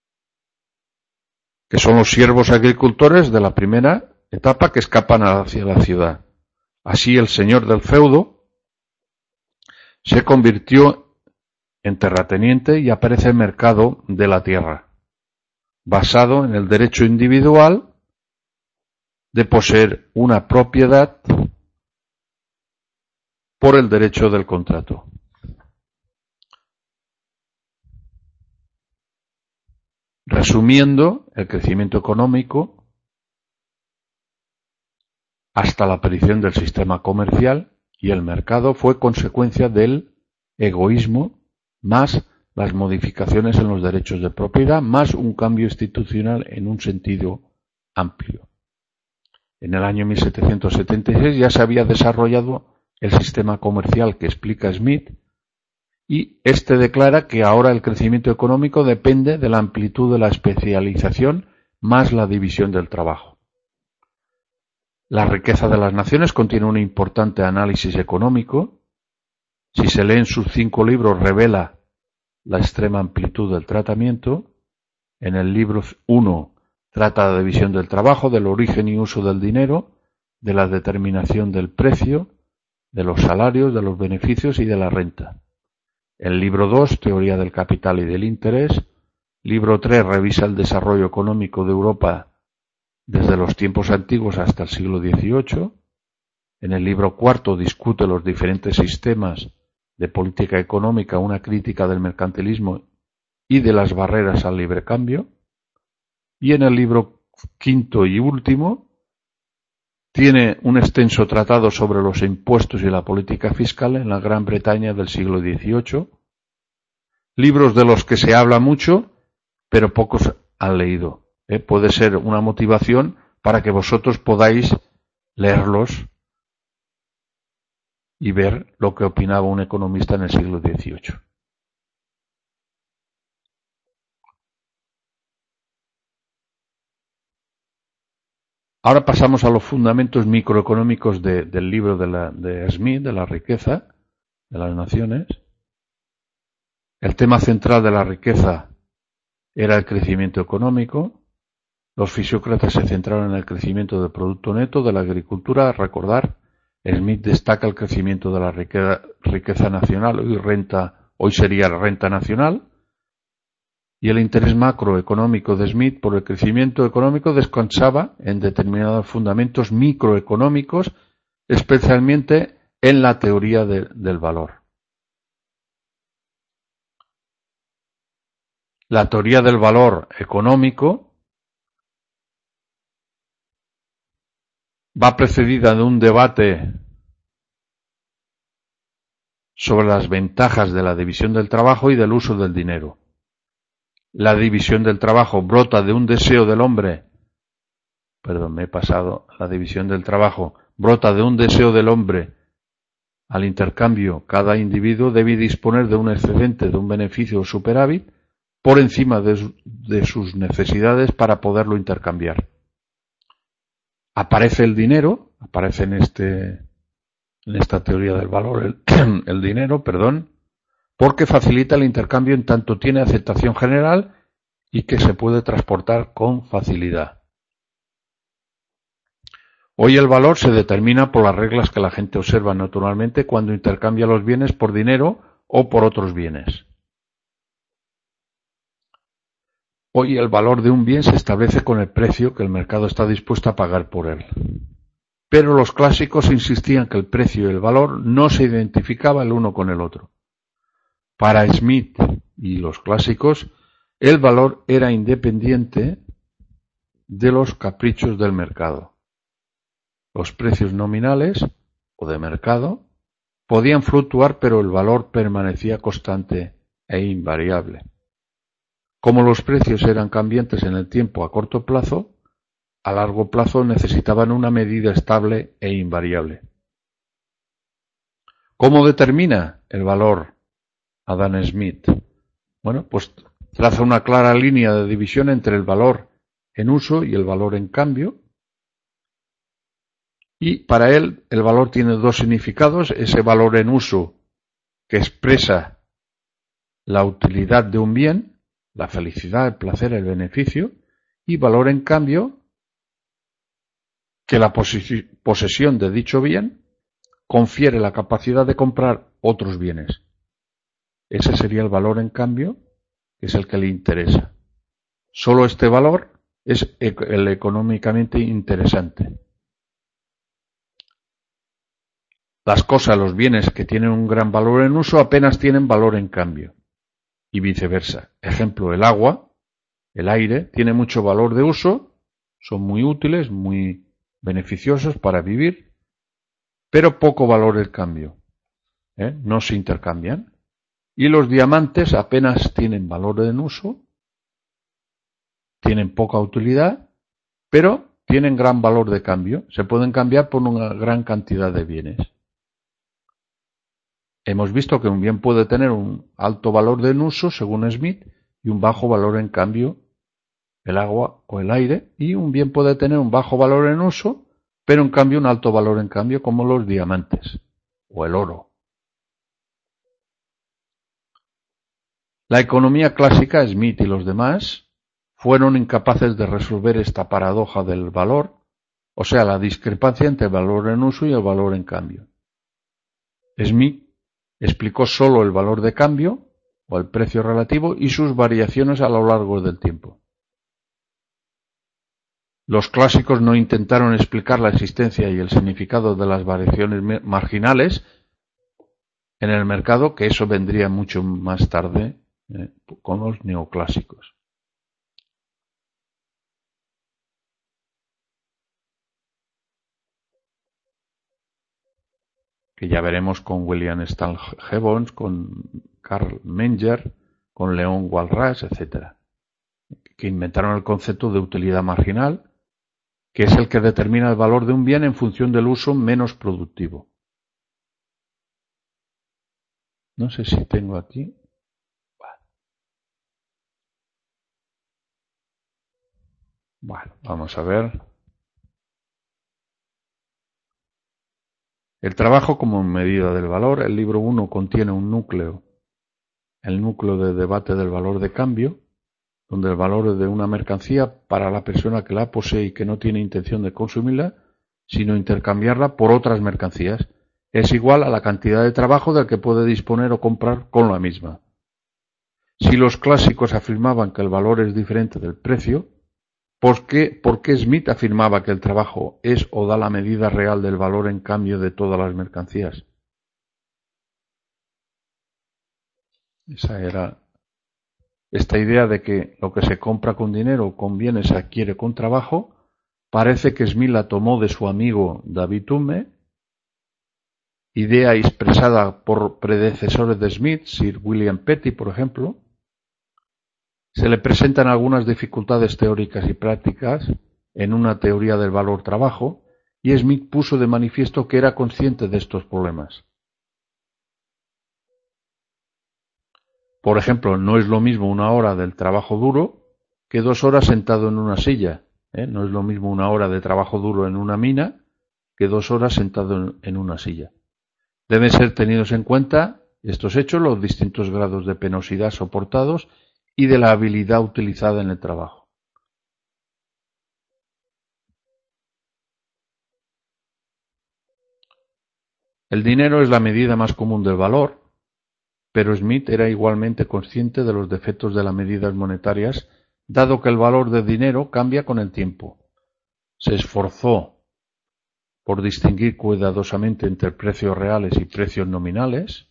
que son los siervos agricultores de la primera etapa que escapan hacia la ciudad. Así el señor del feudo se convirtió en terrateniente y aparece el mercado de la tierra, basado en el derecho individual de poseer una propiedad por el derecho del contrato. Resumiendo, el crecimiento económico hasta la aparición del sistema comercial y el mercado fue consecuencia del egoísmo más las modificaciones en los derechos de propiedad, más un cambio institucional en un sentido amplio. En el año 1776 ya se había desarrollado el sistema comercial que explica Smith, y este declara que ahora el crecimiento económico depende de la amplitud de la especialización más la división del trabajo. La riqueza de las naciones contiene un importante análisis económico. Si se lee en sus 5 libros, revela la extrema amplitud del tratamiento. En el libro 1 trata de la división del trabajo, del origen y uso del dinero, de la determinación del precio, de los salarios, de los beneficios y de la renta. El libro 2, teoría del capital y del interés. Libro 3, revisa el desarrollo económico de Europa desde los tiempos antiguos hasta el siglo XVIII. En el libro 4 discute los diferentes sistemas de política económica, una crítica del mercantilismo y de las barreras al libre cambio. Y en el libro 5 y último tiene un extenso tratado sobre los impuestos y la política fiscal en la Gran Bretaña del siglo XVIII, libros de los que se habla mucho, pero pocos han leído. Puede ser una motivación para que vosotros podáis leerlos y ver lo que opinaba un economista en el siglo XVIII. Ahora pasamos a los fundamentos microeconómicos del libro de Smith, de la riqueza de las naciones. El tema central de la riqueza era el crecimiento económico. Los fisiócratas se centraron en el crecimiento del producto neto de la agricultura. Recordar, Smith destaca el crecimiento de la riqueza nacional, hoy sería renta nacional, y el interés macroeconómico de Smith por el crecimiento económico descansaba en determinados fundamentos microeconómicos, especialmente en la teoría del valor. La teoría del valor económico va precedida de un debate sobre las ventajas de la división del trabajo y del uso del dinero. La división del trabajo brota de un deseo del hombre, la división del trabajo brota de un deseo del hombre al intercambio. Cada individuo debe disponer de un excedente, de un beneficio o superávit por encima de sus necesidades para poderlo intercambiar. Aparece el dinero, aparece en esta teoría del valor el dinero, porque facilita el intercambio en tanto tiene aceptación general y que se puede transportar con facilidad. Hoy el valor se determina por las reglas que la gente observa naturalmente cuando intercambia los bienes por dinero o por otros bienes. Hoy el valor de un bien se establece con el precio que el mercado está dispuesto a pagar por él. Pero los clásicos insistían que el precio y el valor no se identificaban el uno con el otro. Para Smith y los clásicos, el valor era independiente de los caprichos del mercado. Los precios nominales o de mercado podían fluctuar, pero el valor permanecía constante e invariable. Como los precios eran cambiantes en el tiempo a corto plazo, a largo plazo necesitaban una medida estable e invariable. ¿Cómo determina el valor Adam Smith? Bueno, pues traza una clara línea de división entre el valor en uso y el valor en cambio. Y para él el valor tiene dos significados: ese valor en uso que expresa la utilidad de un bien, la felicidad, el placer, el beneficio, y valor en cambio que la posesión de dicho bien confiere la capacidad de comprar otros bienes. Ese sería el valor en cambio, que es el que le interesa. Solo este valor es el económicamente interesante. Las cosas, los bienes que tienen un gran valor en uso apenas tienen valor en cambio, y viceversa. Ejemplo, el agua, el aire, tiene mucho valor de uso, son muy útiles, muy beneficiosos para vivir, pero poco valor en cambio, no se intercambian. Y los diamantes apenas tienen valor en uso, tienen poca utilidad, pero tienen gran valor de cambio, se pueden cambiar por una gran cantidad de bienes. Hemos visto que un bien puede tener un alto valor de uso, según Smith, y un bajo valor en cambio, el agua o el aire, y un bien puede tener un bajo valor en uso, pero en cambio un alto valor en cambio, como los diamantes o el oro. La economía clásica, Smith y los demás, fueron incapaces de resolver esta paradoja del valor, o sea, la discrepancia entre el valor en uso y el valor en cambio. Smith explicó solo el valor de cambio, o el precio relativo, y sus variaciones a lo largo del tiempo. Los clásicos no intentaron explicar la existencia y el significado de las variaciones marginales en el mercado, que eso vendría mucho más tarde con los neoclásicos. Que ya veremos con William Stanley Jevons, con Karl Menger, con Leon Walras, etc., que inventaron el concepto de utilidad marginal, que es el que determina el valor de un bien en función del uso menos productivo. No sé si tengo aquí. Bueno, vamos a ver. El trabajo como medida del valor. El libro 1 contiene un núcleo, el núcleo de debate del valor de cambio, donde el valor de una mercancía para la persona que la posee y que no tiene intención de consumirla, sino intercambiarla por otras mercancías, es igual a la cantidad de trabajo del que puede disponer o comprar con la misma. Si los clásicos afirmaban que el valor es diferente del precio, ¿por qué Smith afirmaba que el trabajo es o da la medida real del valor en cambio de todas las mercancías? Esa era esta idea de que lo que se compra con dinero o con bienes se adquiere con trabajo. Parece que Smith la tomó de su amigo David Hume, idea expresada por predecesores de Smith, Sir William Petty, por ejemplo. Se le presentan algunas dificultades teóricas y prácticas en una teoría del valor-trabajo, y Smith puso de manifiesto que era consciente de estos problemas. Por ejemplo, no es lo mismo una hora del trabajo duro que 2 horas sentado en una silla. No es lo mismo una hora de trabajo duro en una mina que 2 horas sentado en una silla. Deben ser tenidos en cuenta estos hechos, los distintos grados de penosidad soportados y de la habilidad utilizada en el trabajo. El dinero es la medida más común del valor, pero Smith era igualmente consciente de los defectos de las medidas monetarias dado que el valor del dinero cambia con el tiempo. Se esforzó por distinguir cuidadosamente entre precios reales y precios nominales,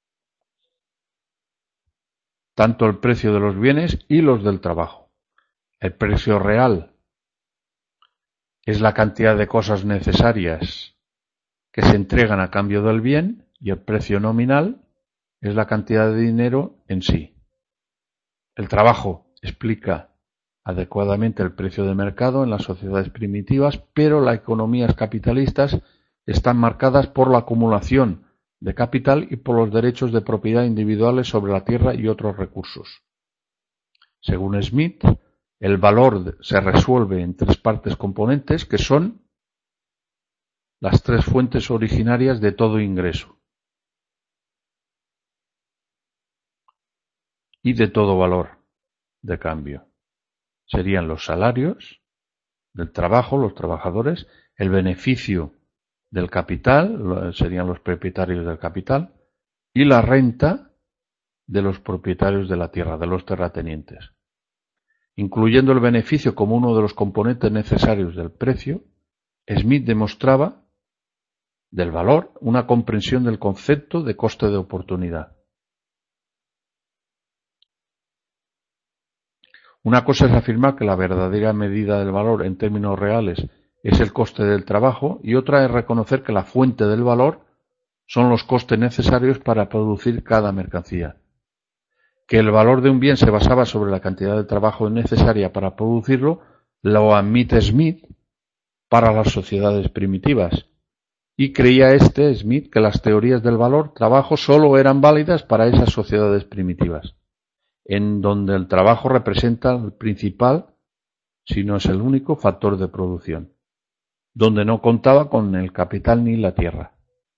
tanto el precio de los bienes y los del trabajo. El precio real es la cantidad de cosas necesarias que se entregan a cambio del bien, y el precio nominal es la cantidad de dinero en sí. El trabajo explica adecuadamente el precio de mercado en las sociedades primitivas, pero las economías capitalistas están marcadas por la acumulación de capital y por los derechos de propiedad individuales sobre la tierra y otros recursos. Según Smith, el valor se resuelve en tres partes componentes que son las tres fuentes originarias de todo ingreso y de todo valor de cambio. Serían los salarios del trabajo, los trabajadores, el beneficio del capital, serían los propietarios del capital, y la renta de los propietarios de la tierra, de los terratenientes. Incluyendo el beneficio como uno de los componentes necesarios del precio, Smith demostraba del valor una comprensión del concepto de coste de oportunidad. Una cosa es afirmar que la verdadera medida del valor en términos reales es el coste del trabajo, y otra es reconocer que la fuente del valor son los costes necesarios para producir cada mercancía. Que el valor de un bien se basaba sobre la cantidad de trabajo necesaria para producirlo, lo admite Smith para las sociedades primitivas, y creía Smith que las teorías del valor-trabajo solo eran válidas para esas sociedades primitivas, en donde el trabajo representa el principal, si no es el único, factor de producción, donde no contaba con el capital ni la tierra.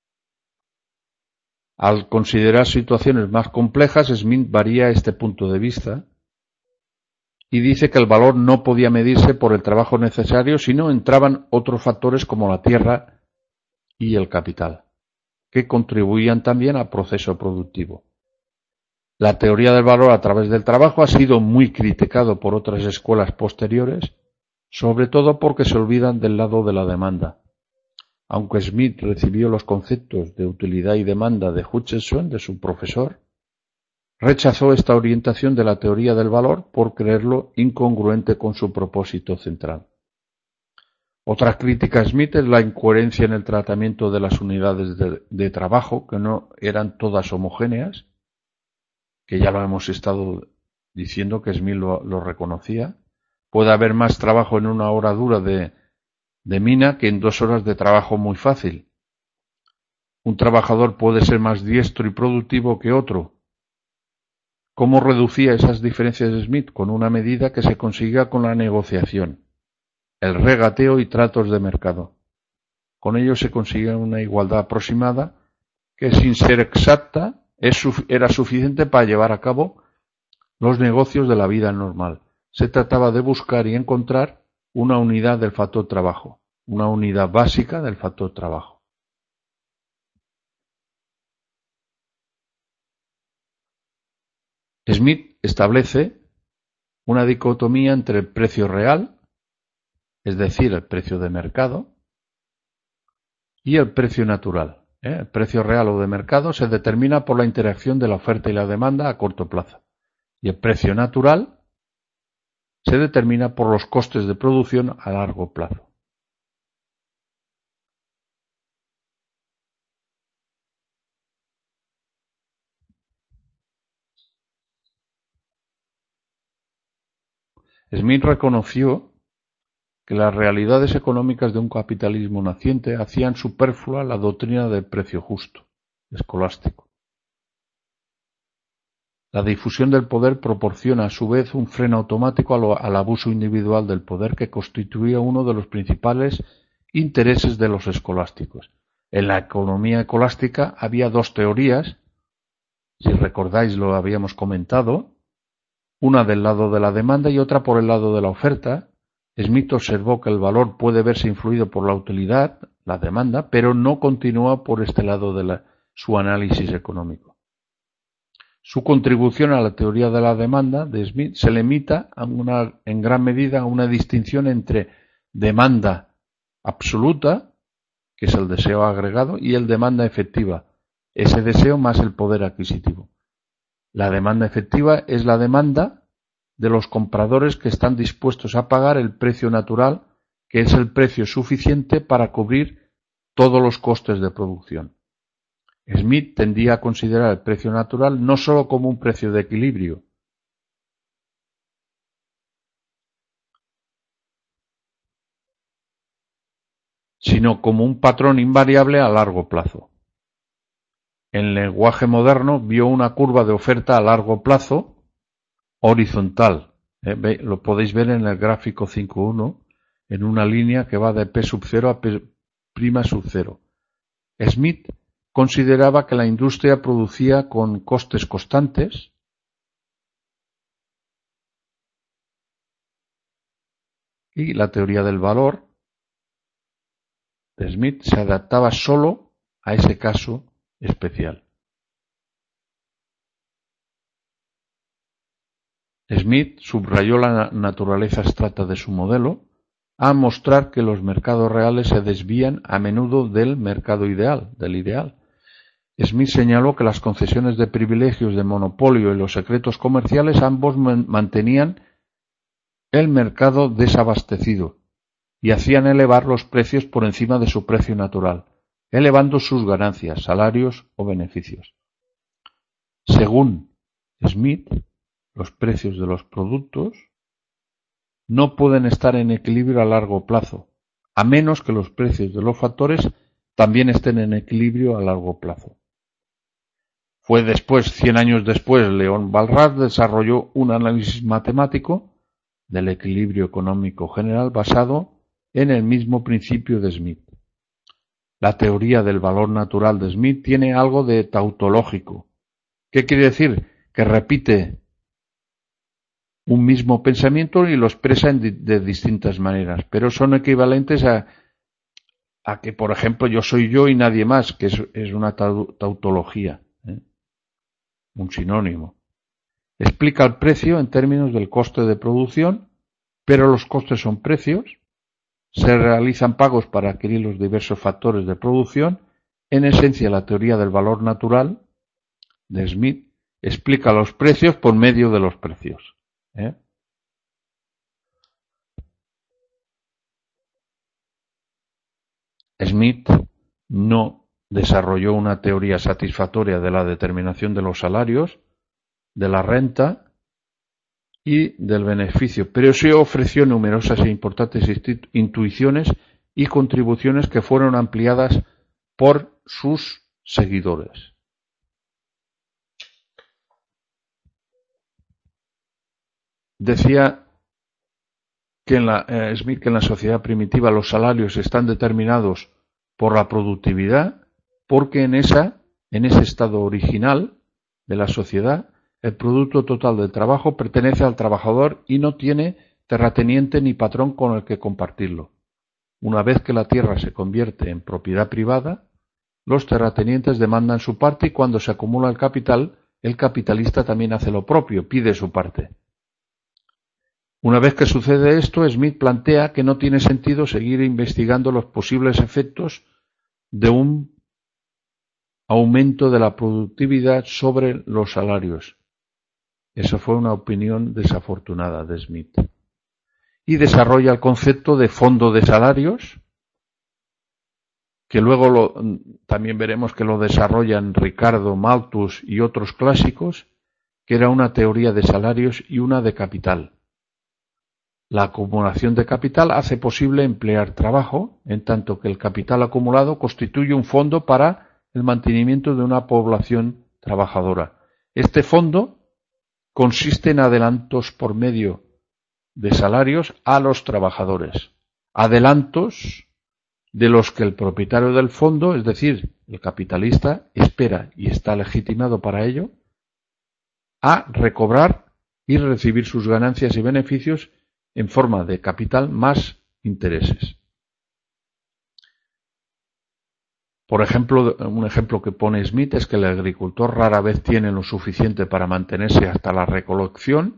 Al considerar situaciones más complejas, Smith varía este punto de vista y dice que el valor no podía medirse por el trabajo necesario, sino entraban otros factores como la tierra y el capital, que contribuían también al proceso productivo. La teoría del valor a través del trabajo ha sido muy criticado por otras escuelas posteriores, sobre todo porque se olvidan del lado de la demanda. Aunque Smith recibió los conceptos de utilidad y demanda de Hutcheson, de su profesor, rechazó esta orientación de la teoría del valor por creerlo incongruente con su propósito central. Otra crítica a Smith es la incoherencia en el tratamiento de las unidades de trabajo, que no eran todas homogéneas, que ya lo hemos estado diciendo que Smith lo reconocía. Puede haber más trabajo en una hora dura de mina que en 2 horas de trabajo muy fácil. Un trabajador puede ser más diestro y productivo que otro. ¿Cómo reducía esas diferencias Smith? Con una medida que se consiga con la negociación, el regateo y tratos de mercado. Con ello se consigue una igualdad aproximada que, sin ser exacta, era suficiente para llevar a cabo los negocios de la vida normal. Se trataba de buscar y encontrar una unidad del factor trabajo, una unidad básica del factor trabajo. Smith establece una dicotomía entre el precio real, es decir, el precio de mercado, y el precio natural. El precio real o de mercado se determina por la interacción de la oferta y la demanda a corto plazo, y el precio natural se determina por los costes de producción a largo plazo. Smith reconoció que las realidades económicas de un capitalismo naciente hacían superflua la doctrina del precio justo, escolástico. La difusión del poder proporciona a su vez un freno automático al abuso individual del poder, que constituía uno de los principales intereses de los escolásticos. En la economía escolástica había 2 teorías, si recordáis lo habíamos comentado, una del lado de la demanda y otra por el lado de la oferta. Smith observó que el valor puede verse influido por la utilidad, la demanda, pero no continúa por este lado de su análisis económico. Su contribución a la teoría de la demanda de Smith se limita en gran medida a una distinción entre demanda absoluta, que es el deseo agregado, y el demanda efectiva, ese deseo más el poder adquisitivo. La demanda efectiva es la demanda de los compradores que están dispuestos a pagar el precio natural, que es el precio suficiente para cubrir todos los costes de producción. Smith tendía a considerar el precio natural no sólo como un precio de equilibrio, sino como un patrón invariable a largo plazo. En lenguaje moderno vio una curva de oferta a largo plazo horizontal. Lo podéis ver en el gráfico 5.1, en una línea que va de P sub 0 a P' sub 0. Smith consideraba que la industria producía con costes constantes y la teoría del valor de Smith se adaptaba solo a ese caso especial. Smith subrayó la naturaleza abstracta de su modelo a mostrar que los mercados reales se desvían a menudo del mercado ideal, del ideal. Smith señaló que las concesiones de privilegios de monopolio y los secretos comerciales ambos mantenían el mercado desabastecido y hacían elevar los precios por encima de su precio natural, elevando sus ganancias, salarios o beneficios. Según Smith, los precios de los productos no pueden estar en equilibrio a largo plazo, a menos que los precios de los factores también estén en equilibrio a largo plazo. Fue después, 100 años después, León Walras desarrolló un análisis matemático del equilibrio económico general basado en el mismo principio de Smith. La teoría del valor natural de Smith tiene algo de tautológico. ¿Qué quiere decir? Que repite un mismo pensamiento y lo expresa de distintas maneras, pero son equivalentes a que, por ejemplo, yo soy yo y nadie más, que es una tautología, un sinónimo. Explica el precio en términos del coste de producción, pero los costes son precios. Se realizan pagos para adquirir los diversos factores de producción. En esencia, la teoría del valor natural de Smith explica los precios por medio de los precios. Smith no desarrolló una teoría satisfactoria de la determinación de los salarios, de la renta y del beneficio, pero sí ofreció numerosas e importantes intuiciones y contribuciones que fueron ampliadas por sus seguidores. Decía Smith que en la sociedad primitiva los salarios están determinados por la productividad, porque en ese estado original de la sociedad el producto total del trabajo pertenece al trabajador y no tiene terrateniente ni patrón con el que compartirlo. Una vez que la tierra se convierte en propiedad privada, los terratenientes demandan su parte y cuando se acumula el capitalista también hace lo propio, pide su parte. Una vez que sucede esto, Smith plantea que no tiene sentido seguir investigando los posibles efectos de un aumento de la productividad sobre los salarios. Esa fue una opinión desafortunada de Smith. Y desarrolla el concepto de fondo de salarios, que luego también veremos que lo desarrollan Ricardo, Malthus y otros clásicos, que era una teoría de salarios y una de capital. La acumulación de capital hace posible emplear trabajo, en tanto que el capital acumulado constituye un fondo para el mantenimiento de una población trabajadora. Este fondo consiste en adelantos por medio de salarios a los trabajadores. Adelantos de los que el propietario del fondo, es decir, el capitalista, espera y está legitimado para ello, a recobrar y recibir sus ganancias y beneficios en forma de capital más intereses. Por ejemplo, un ejemplo que pone Smith es que el agricultor rara vez tiene lo suficiente para mantenerse hasta la recolección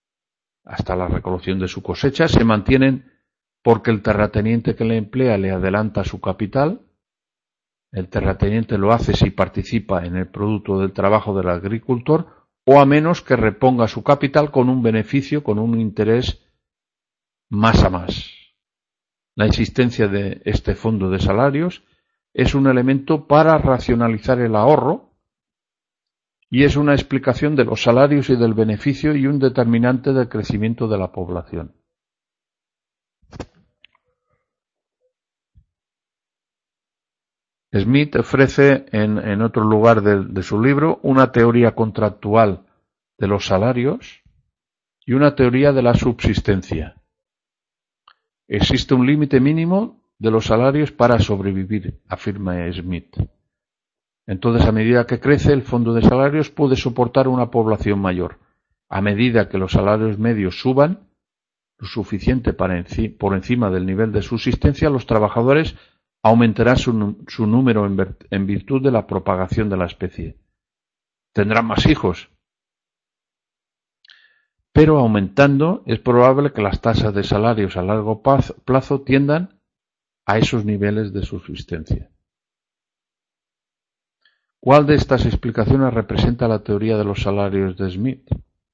de su cosecha. Se mantienen porque el terrateniente que le emplea le adelanta su capital. El terrateniente lo hace si participa en el producto del trabajo del agricultor, o a menos que reponga su capital con un beneficio, con un interés más a más. La existencia de este fondo de salarios es un elemento para racionalizar el ahorro y es una explicación de los salarios y del beneficio y un determinante del crecimiento de la población. Smith ofrece en otro lugar de su libro una teoría contractual de los salarios y una teoría de la subsistencia. Existe un límite mínimo de los salarios para sobrevivir, afirma Smith. Entonces, a medida que crece, el fondo de salarios puede soportar una población mayor. A medida que los salarios medios suban lo suficiente por encima del nivel de subsistencia, los trabajadores aumentará su número en virtud de la propagación de la especie. Tendrán más hijos. Pero aumentando, es probable que las tasas de salarios a largo plazo tiendan a esos niveles de subsistencia. ¿Cuál de estas explicaciones representa la teoría de los salarios de Smith?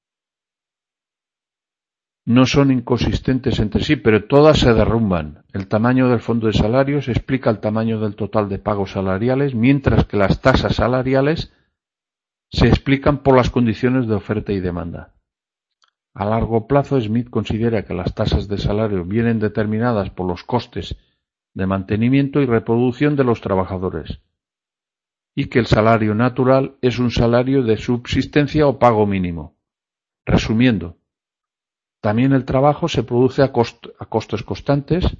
No son inconsistentes entre sí, pero todas se derrumban. El tamaño del fondo de salarios explica el tamaño del total de pagos salariales, mientras que las tasas salariales se explican por las condiciones de oferta y demanda. A largo plazo, Smith considera que las tasas de salario vienen determinadas por los costes de mantenimiento y reproducción de los trabajadores, y que el salario natural es un salario de subsistencia o pago mínimo. Resumiendo, también el trabajo se produce a costes constantes,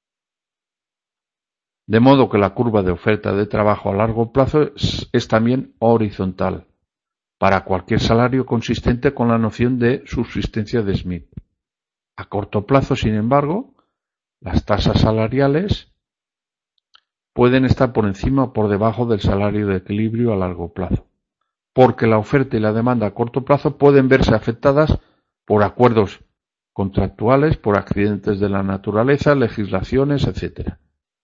de modo que la curva de oferta de trabajo a largo plazo es también horizontal, para cualquier salario consistente con la noción de subsistencia de Smith. A corto plazo, sin embargo, las tasas salariales pueden estar por encima o por debajo del salario de equilibrio a largo plazo, porque la oferta y la demanda a corto plazo pueden verse afectadas por acuerdos contractuales, por accidentes de la naturaleza, legislaciones, etc.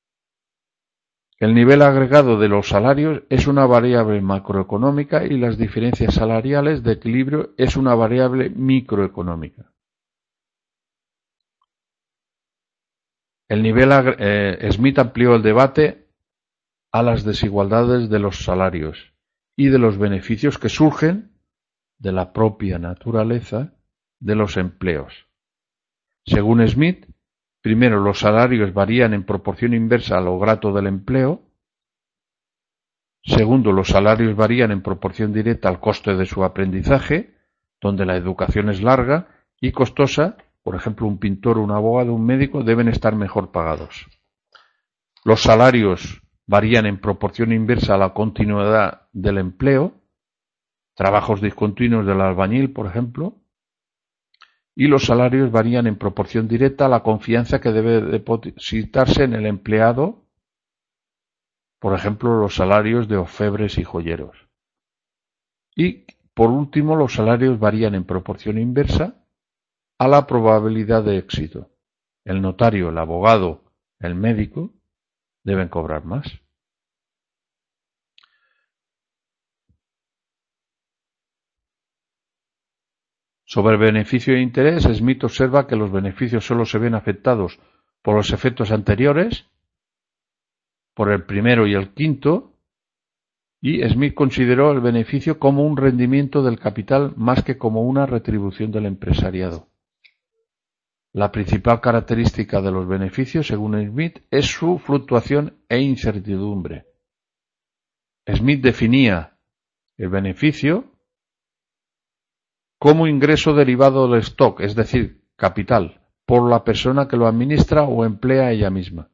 El nivel agregado de los salarios es una variable macroeconómica y las diferencias salariales de equilibrio es una variable microeconómica. Smith amplió el debate a las desigualdades de los salarios y de los beneficios que surgen de la propia naturaleza de los empleos. Según Smith, primero, los salarios varían en proporción inversa a lo grato del empleo. Segundo, los salarios varían en proporción directa al coste de su aprendizaje, donde la educación es larga y costosa. Por ejemplo, un pintor, un abogado, un médico deben estar mejor pagados. Los salarios varían en proporción inversa a la continuidad del empleo, trabajos discontinuos del albañil, por ejemplo, y los salarios varían en proporción directa a la confianza que debe depositarse en el empleado, por ejemplo, los salarios de orfebres y joyeros. Y, por último, los salarios varían en proporción inversa a la probabilidad de éxito. El notario, el abogado, el médico deben cobrar más. Sobre beneficio e interés, Smith observa que los beneficios solo se ven afectados por los efectos anteriores, por el primero y el quinto, y Smith consideró el beneficio como un rendimiento del capital más que como una retribución del empresariado. La principal característica de los beneficios, según Smith, es su fluctuación e incertidumbre. Smith definía el beneficio como ingreso derivado del stock, es decir, capital, por la persona que lo administra o emplea ella misma.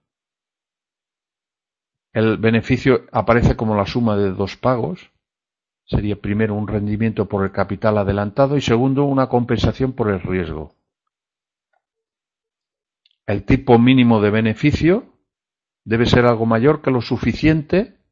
El beneficio aparece como la suma de dos pagos. Sería primero un rendimiento por el capital adelantado y segundo una compensación por el riesgo. El tipo mínimo de beneficio debe ser algo mayor que lo suficiente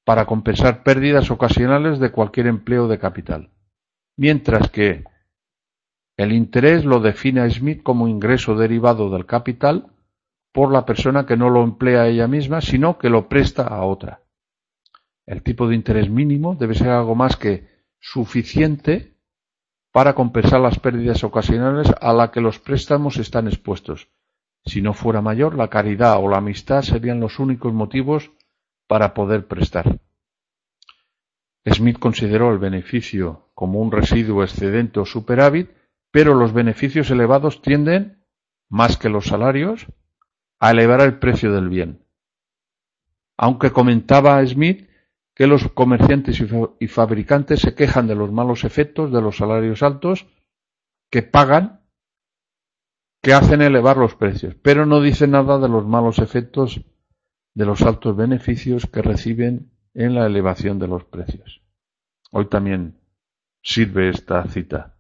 para compensar pérdidas ocasionales de cualquier empleo de capital, mientras que el interés lo define Smith como ingreso derivado del capital por la persona que no lo emplea ella misma, sino que lo presta a otra. El tipo de interés mínimo debe ser algo más que suficiente para compensar las pérdidas ocasionales a las que los préstamos están expuestos. Si no fuera mayor, la caridad o la amistad serían los únicos motivos para poder prestar. Smith consideró el beneficio como un residuo excedente o superávit, pero los beneficios elevados tienden, más que los salarios, a elevar el precio del bien. Aunque comentaba Smith que los comerciantes y fabricantes se quejan de los malos efectos de los salarios altos que pagan, que hacen elevar los precios, pero no dice nada de los malos efectos de los altos beneficios que reciben en la elevación de los precios. Hoy también sirve esta cita.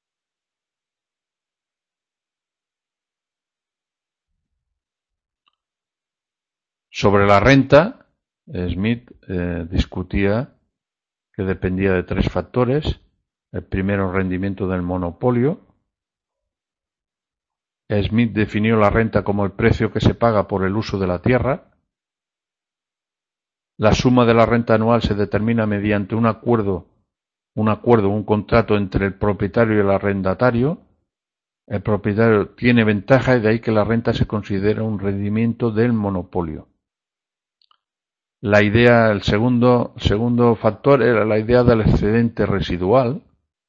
Sobre la renta, Smith discutía que dependía de tres factores. El primero, el rendimiento del monopolio. Smith definió la renta como el precio que se paga por el uso de la tierra. La suma de la renta anual se determina mediante un contrato entre el propietario y el arrendatario. El propietario tiene ventaja y de ahí que la renta se considera un rendimiento del monopolio. El segundo factor era la idea del excedente residual,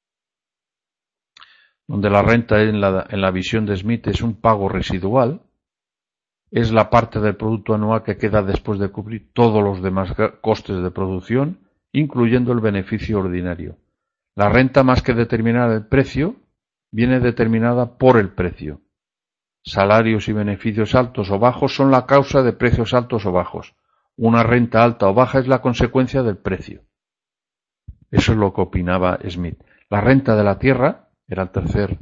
donde la renta en la visión de Smith es un pago residual, es la parte del producto anual que queda después de cubrir todos los demás costes de producción, incluyendo el beneficio ordinario. La renta, más que determinar el precio, viene determinada por el precio. Salarios y beneficios altos o bajos son la causa de precios altos o bajos. Una renta alta o baja es la consecuencia del precio. Eso es lo que opinaba Smith. La renta de la tierra era el tercer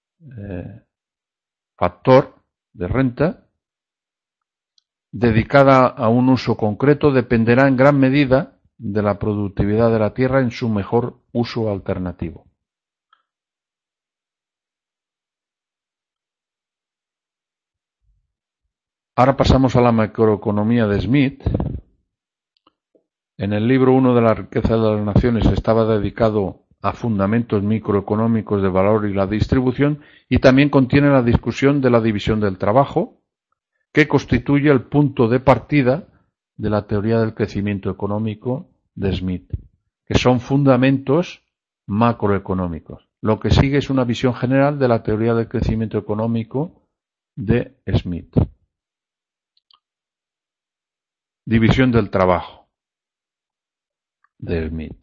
factor de renta, dedicada a un uso concreto, dependerá en gran medida de la productividad de la tierra en su mejor uso alternativo. Ahora pasamos a la macroeconomía de Smith. En el libro 1 de la riqueza de las naciones estaba dedicado a fundamentos microeconómicos de valor y la distribución, y también contiene la discusión de la división del trabajo, que constituye el punto de partida de la teoría del crecimiento económico de Smith, que son fundamentos macroeconómicos. Lo que sigue es una visión general de la teoría del crecimiento económico de Smith. División del trabajo de Smith.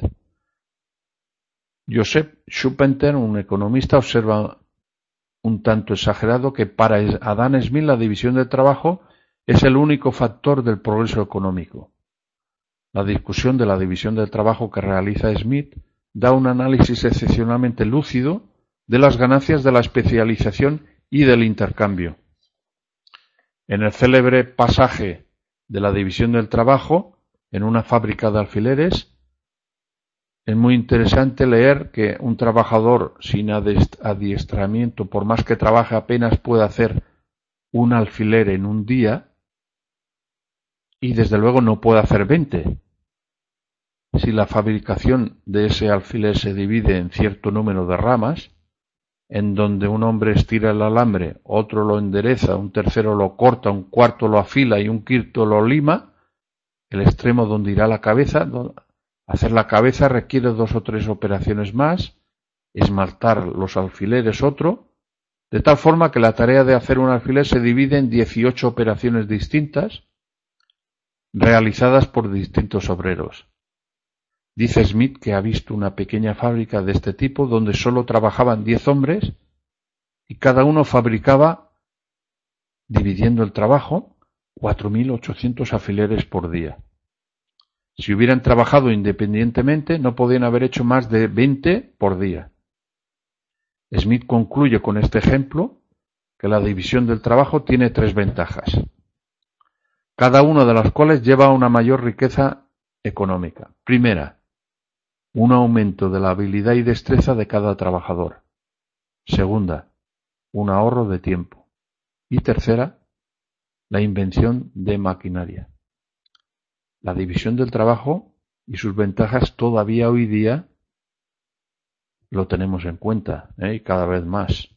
Joseph Schumpeter, un economista, observa un tanto exagerado que para Adam Smith la división del trabajo es el único factor del progreso económico. La discusión de la división del trabajo que realiza Smith da un análisis excepcionalmente lúcido de las ganancias de la especialización y del intercambio. En el célebre pasaje de la división del trabajo en una fábrica de alfileres, es muy interesante leer que un trabajador sin adiestramiento, por más que trabaje, apenas puede hacer un alfiler en un día, y desde luego no puede hacer 20. Si la fabricación de ese alfiler se divide en cierto número de ramas, en donde un hombre estira el alambre, otro lo endereza, un tercero lo corta, un cuarto lo afila y un quinto lo lima, el extremo donde irá la cabeza, hacer la cabeza requiere 2 o 3 operaciones más, esmaltar los alfileres otro, de tal forma que la tarea de hacer un alfiler se divide en 18 operaciones distintas, realizadas por distintos obreros. Dice Smith que ha visto una pequeña fábrica de este tipo donde solo trabajaban 10 hombres y cada uno fabricaba, dividiendo el trabajo, 4.800 alfileres por día. Si hubieran trabajado independientemente, no podían haber hecho más de 20 por día. Smith concluye con este ejemplo que la división del trabajo tiene 3 ventajas, cada una de las cuales lleva a una mayor riqueza económica. Primera, un aumento de la habilidad y destreza de cada trabajador. Segunda, un ahorro de tiempo. Y tercera, la invención de maquinaria. La división del trabajo y sus ventajas todavía hoy día lo tenemos en cuenta, y cada vez más.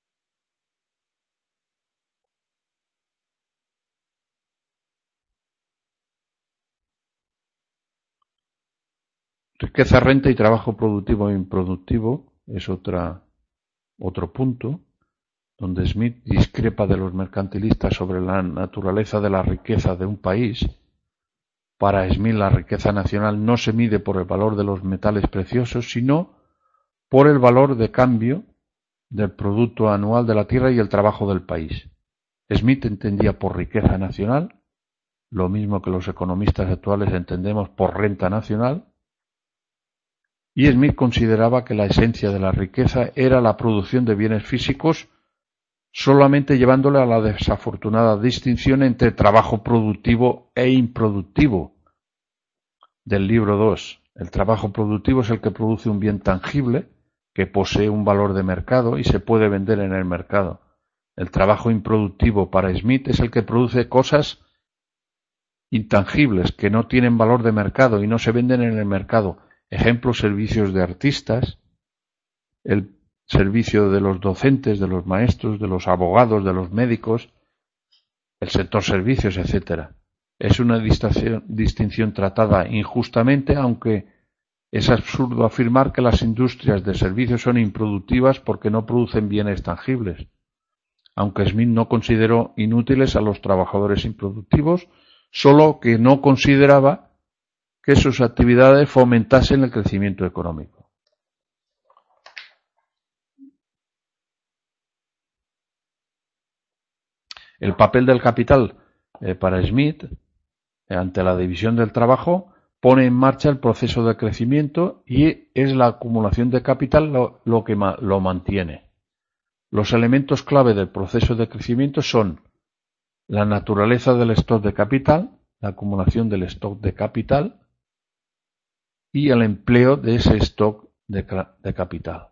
Riqueza, renta y trabajo productivo e improductivo es otro punto donde Smith discrepa de los mercantilistas sobre la naturaleza de la riqueza de un país. Para Smith, la riqueza nacional no se mide por el valor de los metales preciosos, sino por el valor de cambio del producto anual de la tierra y el trabajo del país. Smith entendía por riqueza nacional lo mismo que los economistas actuales entendemos por renta nacional, y Smith consideraba que la esencia de la riqueza era la producción de bienes físicos, solamente llevándole a la desafortunada distinción entre trabajo productivo e improductivo. Del libro 2, el trabajo productivo es el que produce un bien tangible, que posee un valor de mercado y se puede vender en el mercado. El trabajo improductivo para Smith es el que produce cosas intangibles que no tienen valor de mercado y no se venden en el mercado. Ejemplo, servicios de artistas, el servicio de los docentes, de los maestros, de los abogados, de los médicos, el sector servicios, etc. Es una distinción tratada injustamente, aunque es absurdo afirmar que las industrias de servicios son improductivas porque no producen bienes tangibles. Aunque Smith no consideró inútiles a los trabajadores improductivos, solo que no consideraba que sus actividades fomentasen el crecimiento económico. El papel del capital para Smith, ante la división del trabajo, pone en marcha el proceso de crecimiento y es la acumulación de capital lo que lo mantiene. Los elementos clave del proceso de crecimiento son la naturaleza del stock de capital, la acumulación del stock de capital y el empleo de ese stock de capital.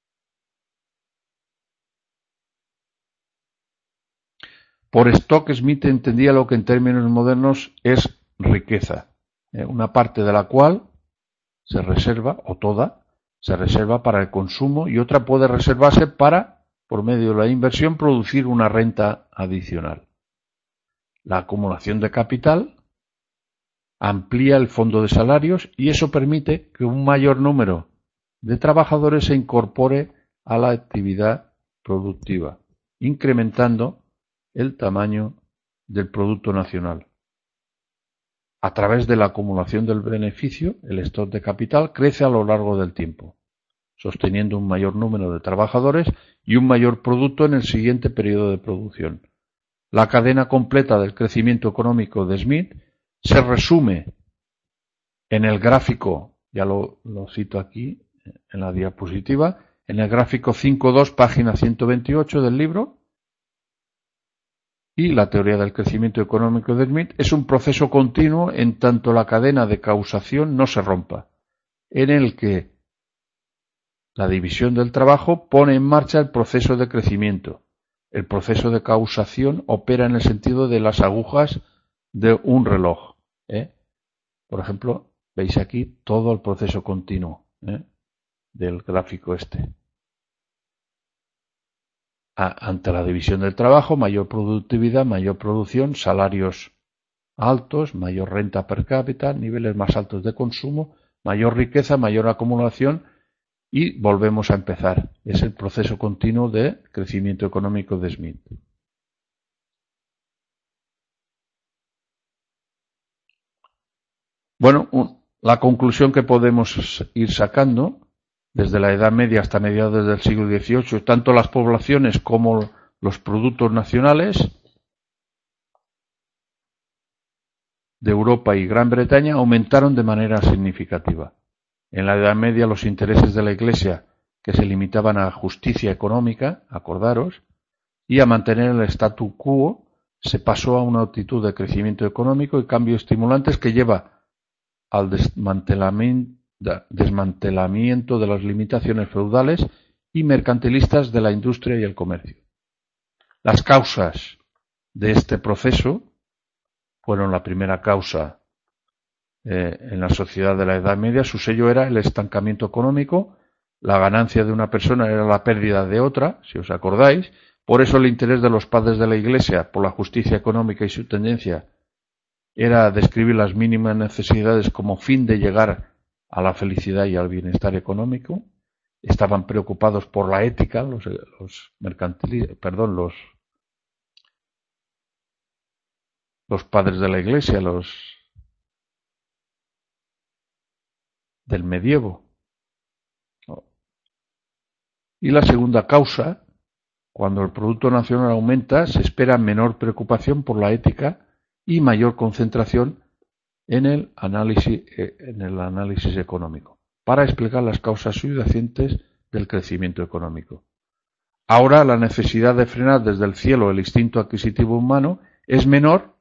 Por stock, Smith entendía lo que en términos modernos es riqueza, una parte de la cual se reserva, o toda, se reserva para el consumo y otra puede reservarse para, por medio de la inversión, producir una renta adicional. La acumulación de capital amplía el fondo de salarios y eso permite que un mayor número de trabajadores se incorpore a la actividad productiva, incrementando el tamaño del Producto Nacional. A través de la acumulación del beneficio, el stock de capital crece a lo largo del tiempo, sosteniendo un mayor número de trabajadores y un mayor producto en el siguiente periodo de producción. La cadena completa del crecimiento económico de Smith se resume en el gráfico, ya lo cito aquí en la diapositiva, en el gráfico 5.2, página 128 del libro, y la teoría del crecimiento económico de Smith es un proceso continuo en tanto la cadena de causación no se rompa, en el que la división del trabajo pone en marcha el proceso de crecimiento. El proceso de causación opera en el sentido de las agujas de un reloj. Por ejemplo, veis aquí todo el proceso continuo del gráfico este. Ante la división del trabajo, mayor productividad, mayor producción, salarios altos, mayor renta per cápita, niveles más altos de consumo, mayor riqueza, mayor acumulación y volvemos a empezar. Es el proceso continuo de crecimiento económico de Smith. Bueno, la conclusión que podemos ir sacando desde la Edad Media hasta mediados del siglo XVIII, tanto las poblaciones como los productos nacionales de Europa y Gran Bretaña aumentaron de manera significativa. En la Edad Media los intereses de la Iglesia, que se limitaban a justicia económica, acordaros, y a mantener el statu quo, se pasó a una actitud de crecimiento económico y cambios estimulantes que lleva al desmantelamiento de las limitaciones feudales y mercantilistas de la industria y el comercio. Las causas de este proceso fueron: la primera causa, en la sociedad de la Edad Media, su sello era el estancamiento económico. La ganancia de una persona era la pérdida de otra, si os acordáis. Por eso el interés de los padres de la Iglesia por la justicia económica y su tendencia era describir las mínimas necesidades como fin de llegar a la felicidad y al bienestar económico. Estaban preocupados por la ética, los padres de la Iglesia, los del medievo. Y la segunda causa: cuando el Producto Nacional aumenta, se espera menor preocupación por la ética y mayor concentración en el análisis económico, para explicar las causas subyacentes del crecimiento económico. Ahora la necesidad de frenar desde el cielo el instinto adquisitivo humano es menor.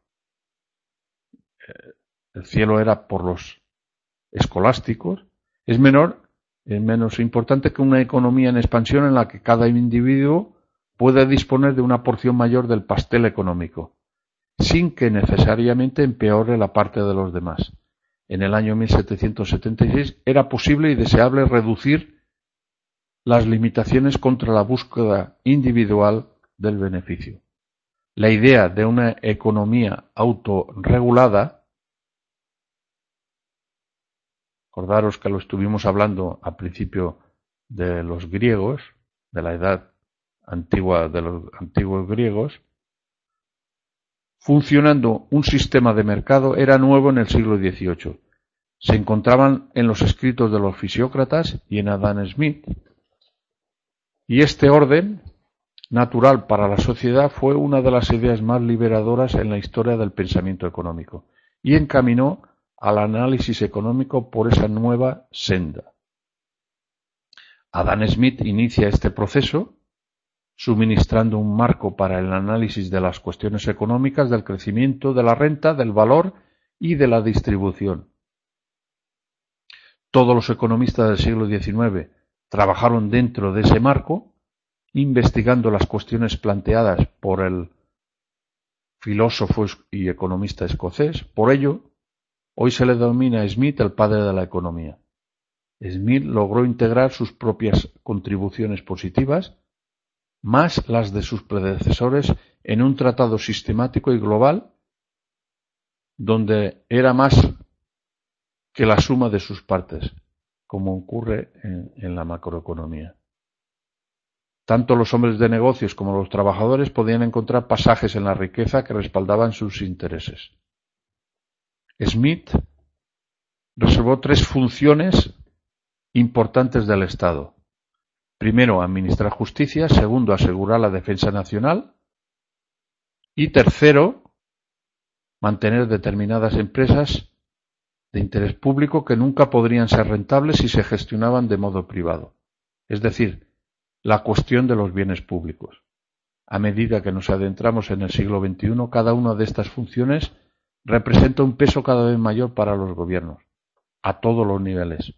El cielo era por los escolásticos. Es menos importante que una economía en expansión en la que cada individuo puede disponer de una porción mayor del pastel económico, sin que necesariamente empeore la parte de los demás. En el año 1776 era posible y deseable reducir las limitaciones contra la búsqueda individual del beneficio. La idea de una economía autorregulada, acordaros que lo estuvimos hablando al principio de los griegos, de la edad antigua de los antiguos griegos, funcionando un sistema de mercado, era nuevo en el siglo XVIII. Se encontraban en los escritos de los fisiócratas y en Adam Smith. Y este orden natural para la sociedad fue una de las ideas más liberadoras en la historia del pensamiento económico, y encaminó al análisis económico por esa nueva senda. Adam Smith inicia este proceso suministrando un marco para el análisis de las cuestiones económicas, del crecimiento, de la renta, del valor y de la distribución. Todos los economistas del siglo XIX trabajaron dentro de ese marco, investigando las cuestiones planteadas por el filósofo y economista escocés. Por ello, hoy se le denomina a Smith el padre de la economía. Smith logró integrar sus propias contribuciones positivas, más las de sus predecesores, en un tratado sistemático y global, donde era más que la suma de sus partes, como ocurre en la macroeconomía. Tanto los hombres de negocios como los trabajadores podían encontrar pasajes en la riqueza que respaldaban sus intereses. Smith reservó 3 funciones importantes del Estado. Primero, administrar justicia. Segundo, asegurar la defensa nacional. Y tercero, mantener determinadas empresas de interés público que nunca podrían ser rentables si se gestionaban de modo privado. Es decir, la cuestión de los bienes públicos. A medida que nos adentramos en el siglo XXI, cada una de estas funciones representa un peso cada vez mayor para los gobiernos, a todos los niveles.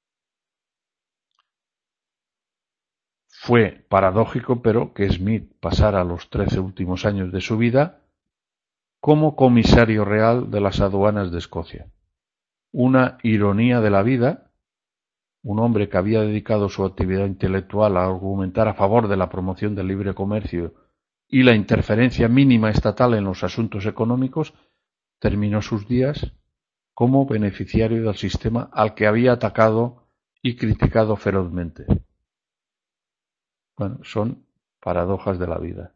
Fue paradójico, pero, que Smith pasara los 13 últimos años de su vida como comisario real de las aduanas de Escocia. Una ironía de la vida: un hombre que había dedicado su actividad intelectual a argumentar a favor de la promoción del libre comercio y la interferencia mínima estatal en los asuntos económicos, terminó sus días como beneficiario del sistema al que había atacado y criticado ferozmente. Bueno, son paradojas de la vida.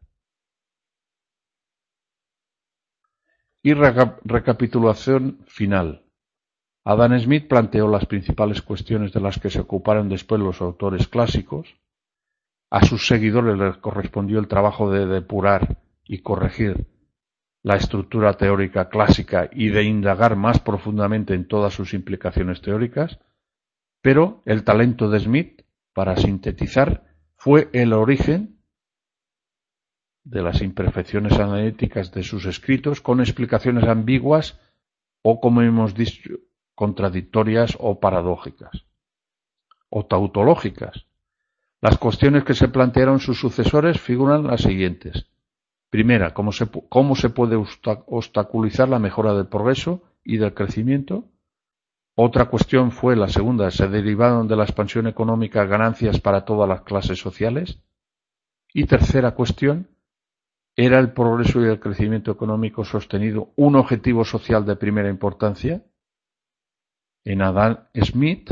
Y recapitulación final. Adam Smith planteó las principales cuestiones de las que se ocuparon después los autores clásicos. A sus seguidores les correspondió el trabajo de depurar y corregir la estructura teórica clásica y de indagar más profundamente en todas sus implicaciones teóricas, pero el talento de Smith para sintetizar fue el origen de las imperfecciones analíticas de sus escritos, con explicaciones ambiguas o, como hemos dicho, contradictorias o paradójicas, o tautológicas. Las cuestiones que se plantearon sus sucesores figuran las siguientes. Primera, ¿cómo se puede obstaculizar la mejora del progreso y del crecimiento? Otra cuestión fue la segunda, ¿se derivaron de la expansión económica ganancias para todas las clases sociales? Y tercera cuestión, ¿era el progreso y el crecimiento económico sostenido un objetivo social de primera importancia? En Adam Smith,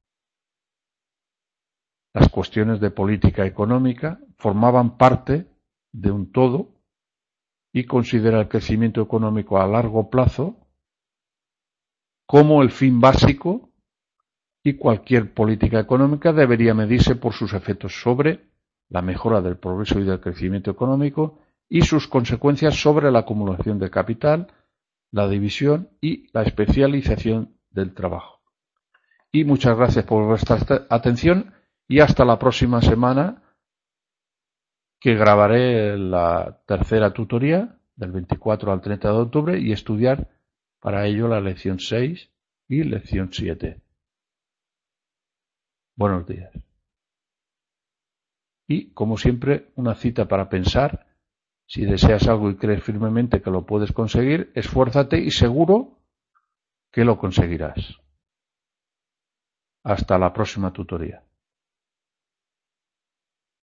las cuestiones de política económica formaban parte de un todo y considera el crecimiento económico a largo plazo como el fin básico, y cualquier política económica debería medirse por sus efectos sobre la mejora del progreso y del crecimiento económico y sus consecuencias sobre la acumulación de capital, la división y la especialización del trabajo. Y muchas gracias por vuestra atención y hasta la próxima semana, que grabaré la tercera tutoría del 24 al 30 de octubre y estudiar para ello la lección 6 y lección 7. Buenos días. Y, como siempre, una cita para pensar. Si deseas algo y crees firmemente que lo puedes conseguir, esfuérzate y seguro que lo conseguirás. Hasta la próxima tutoría.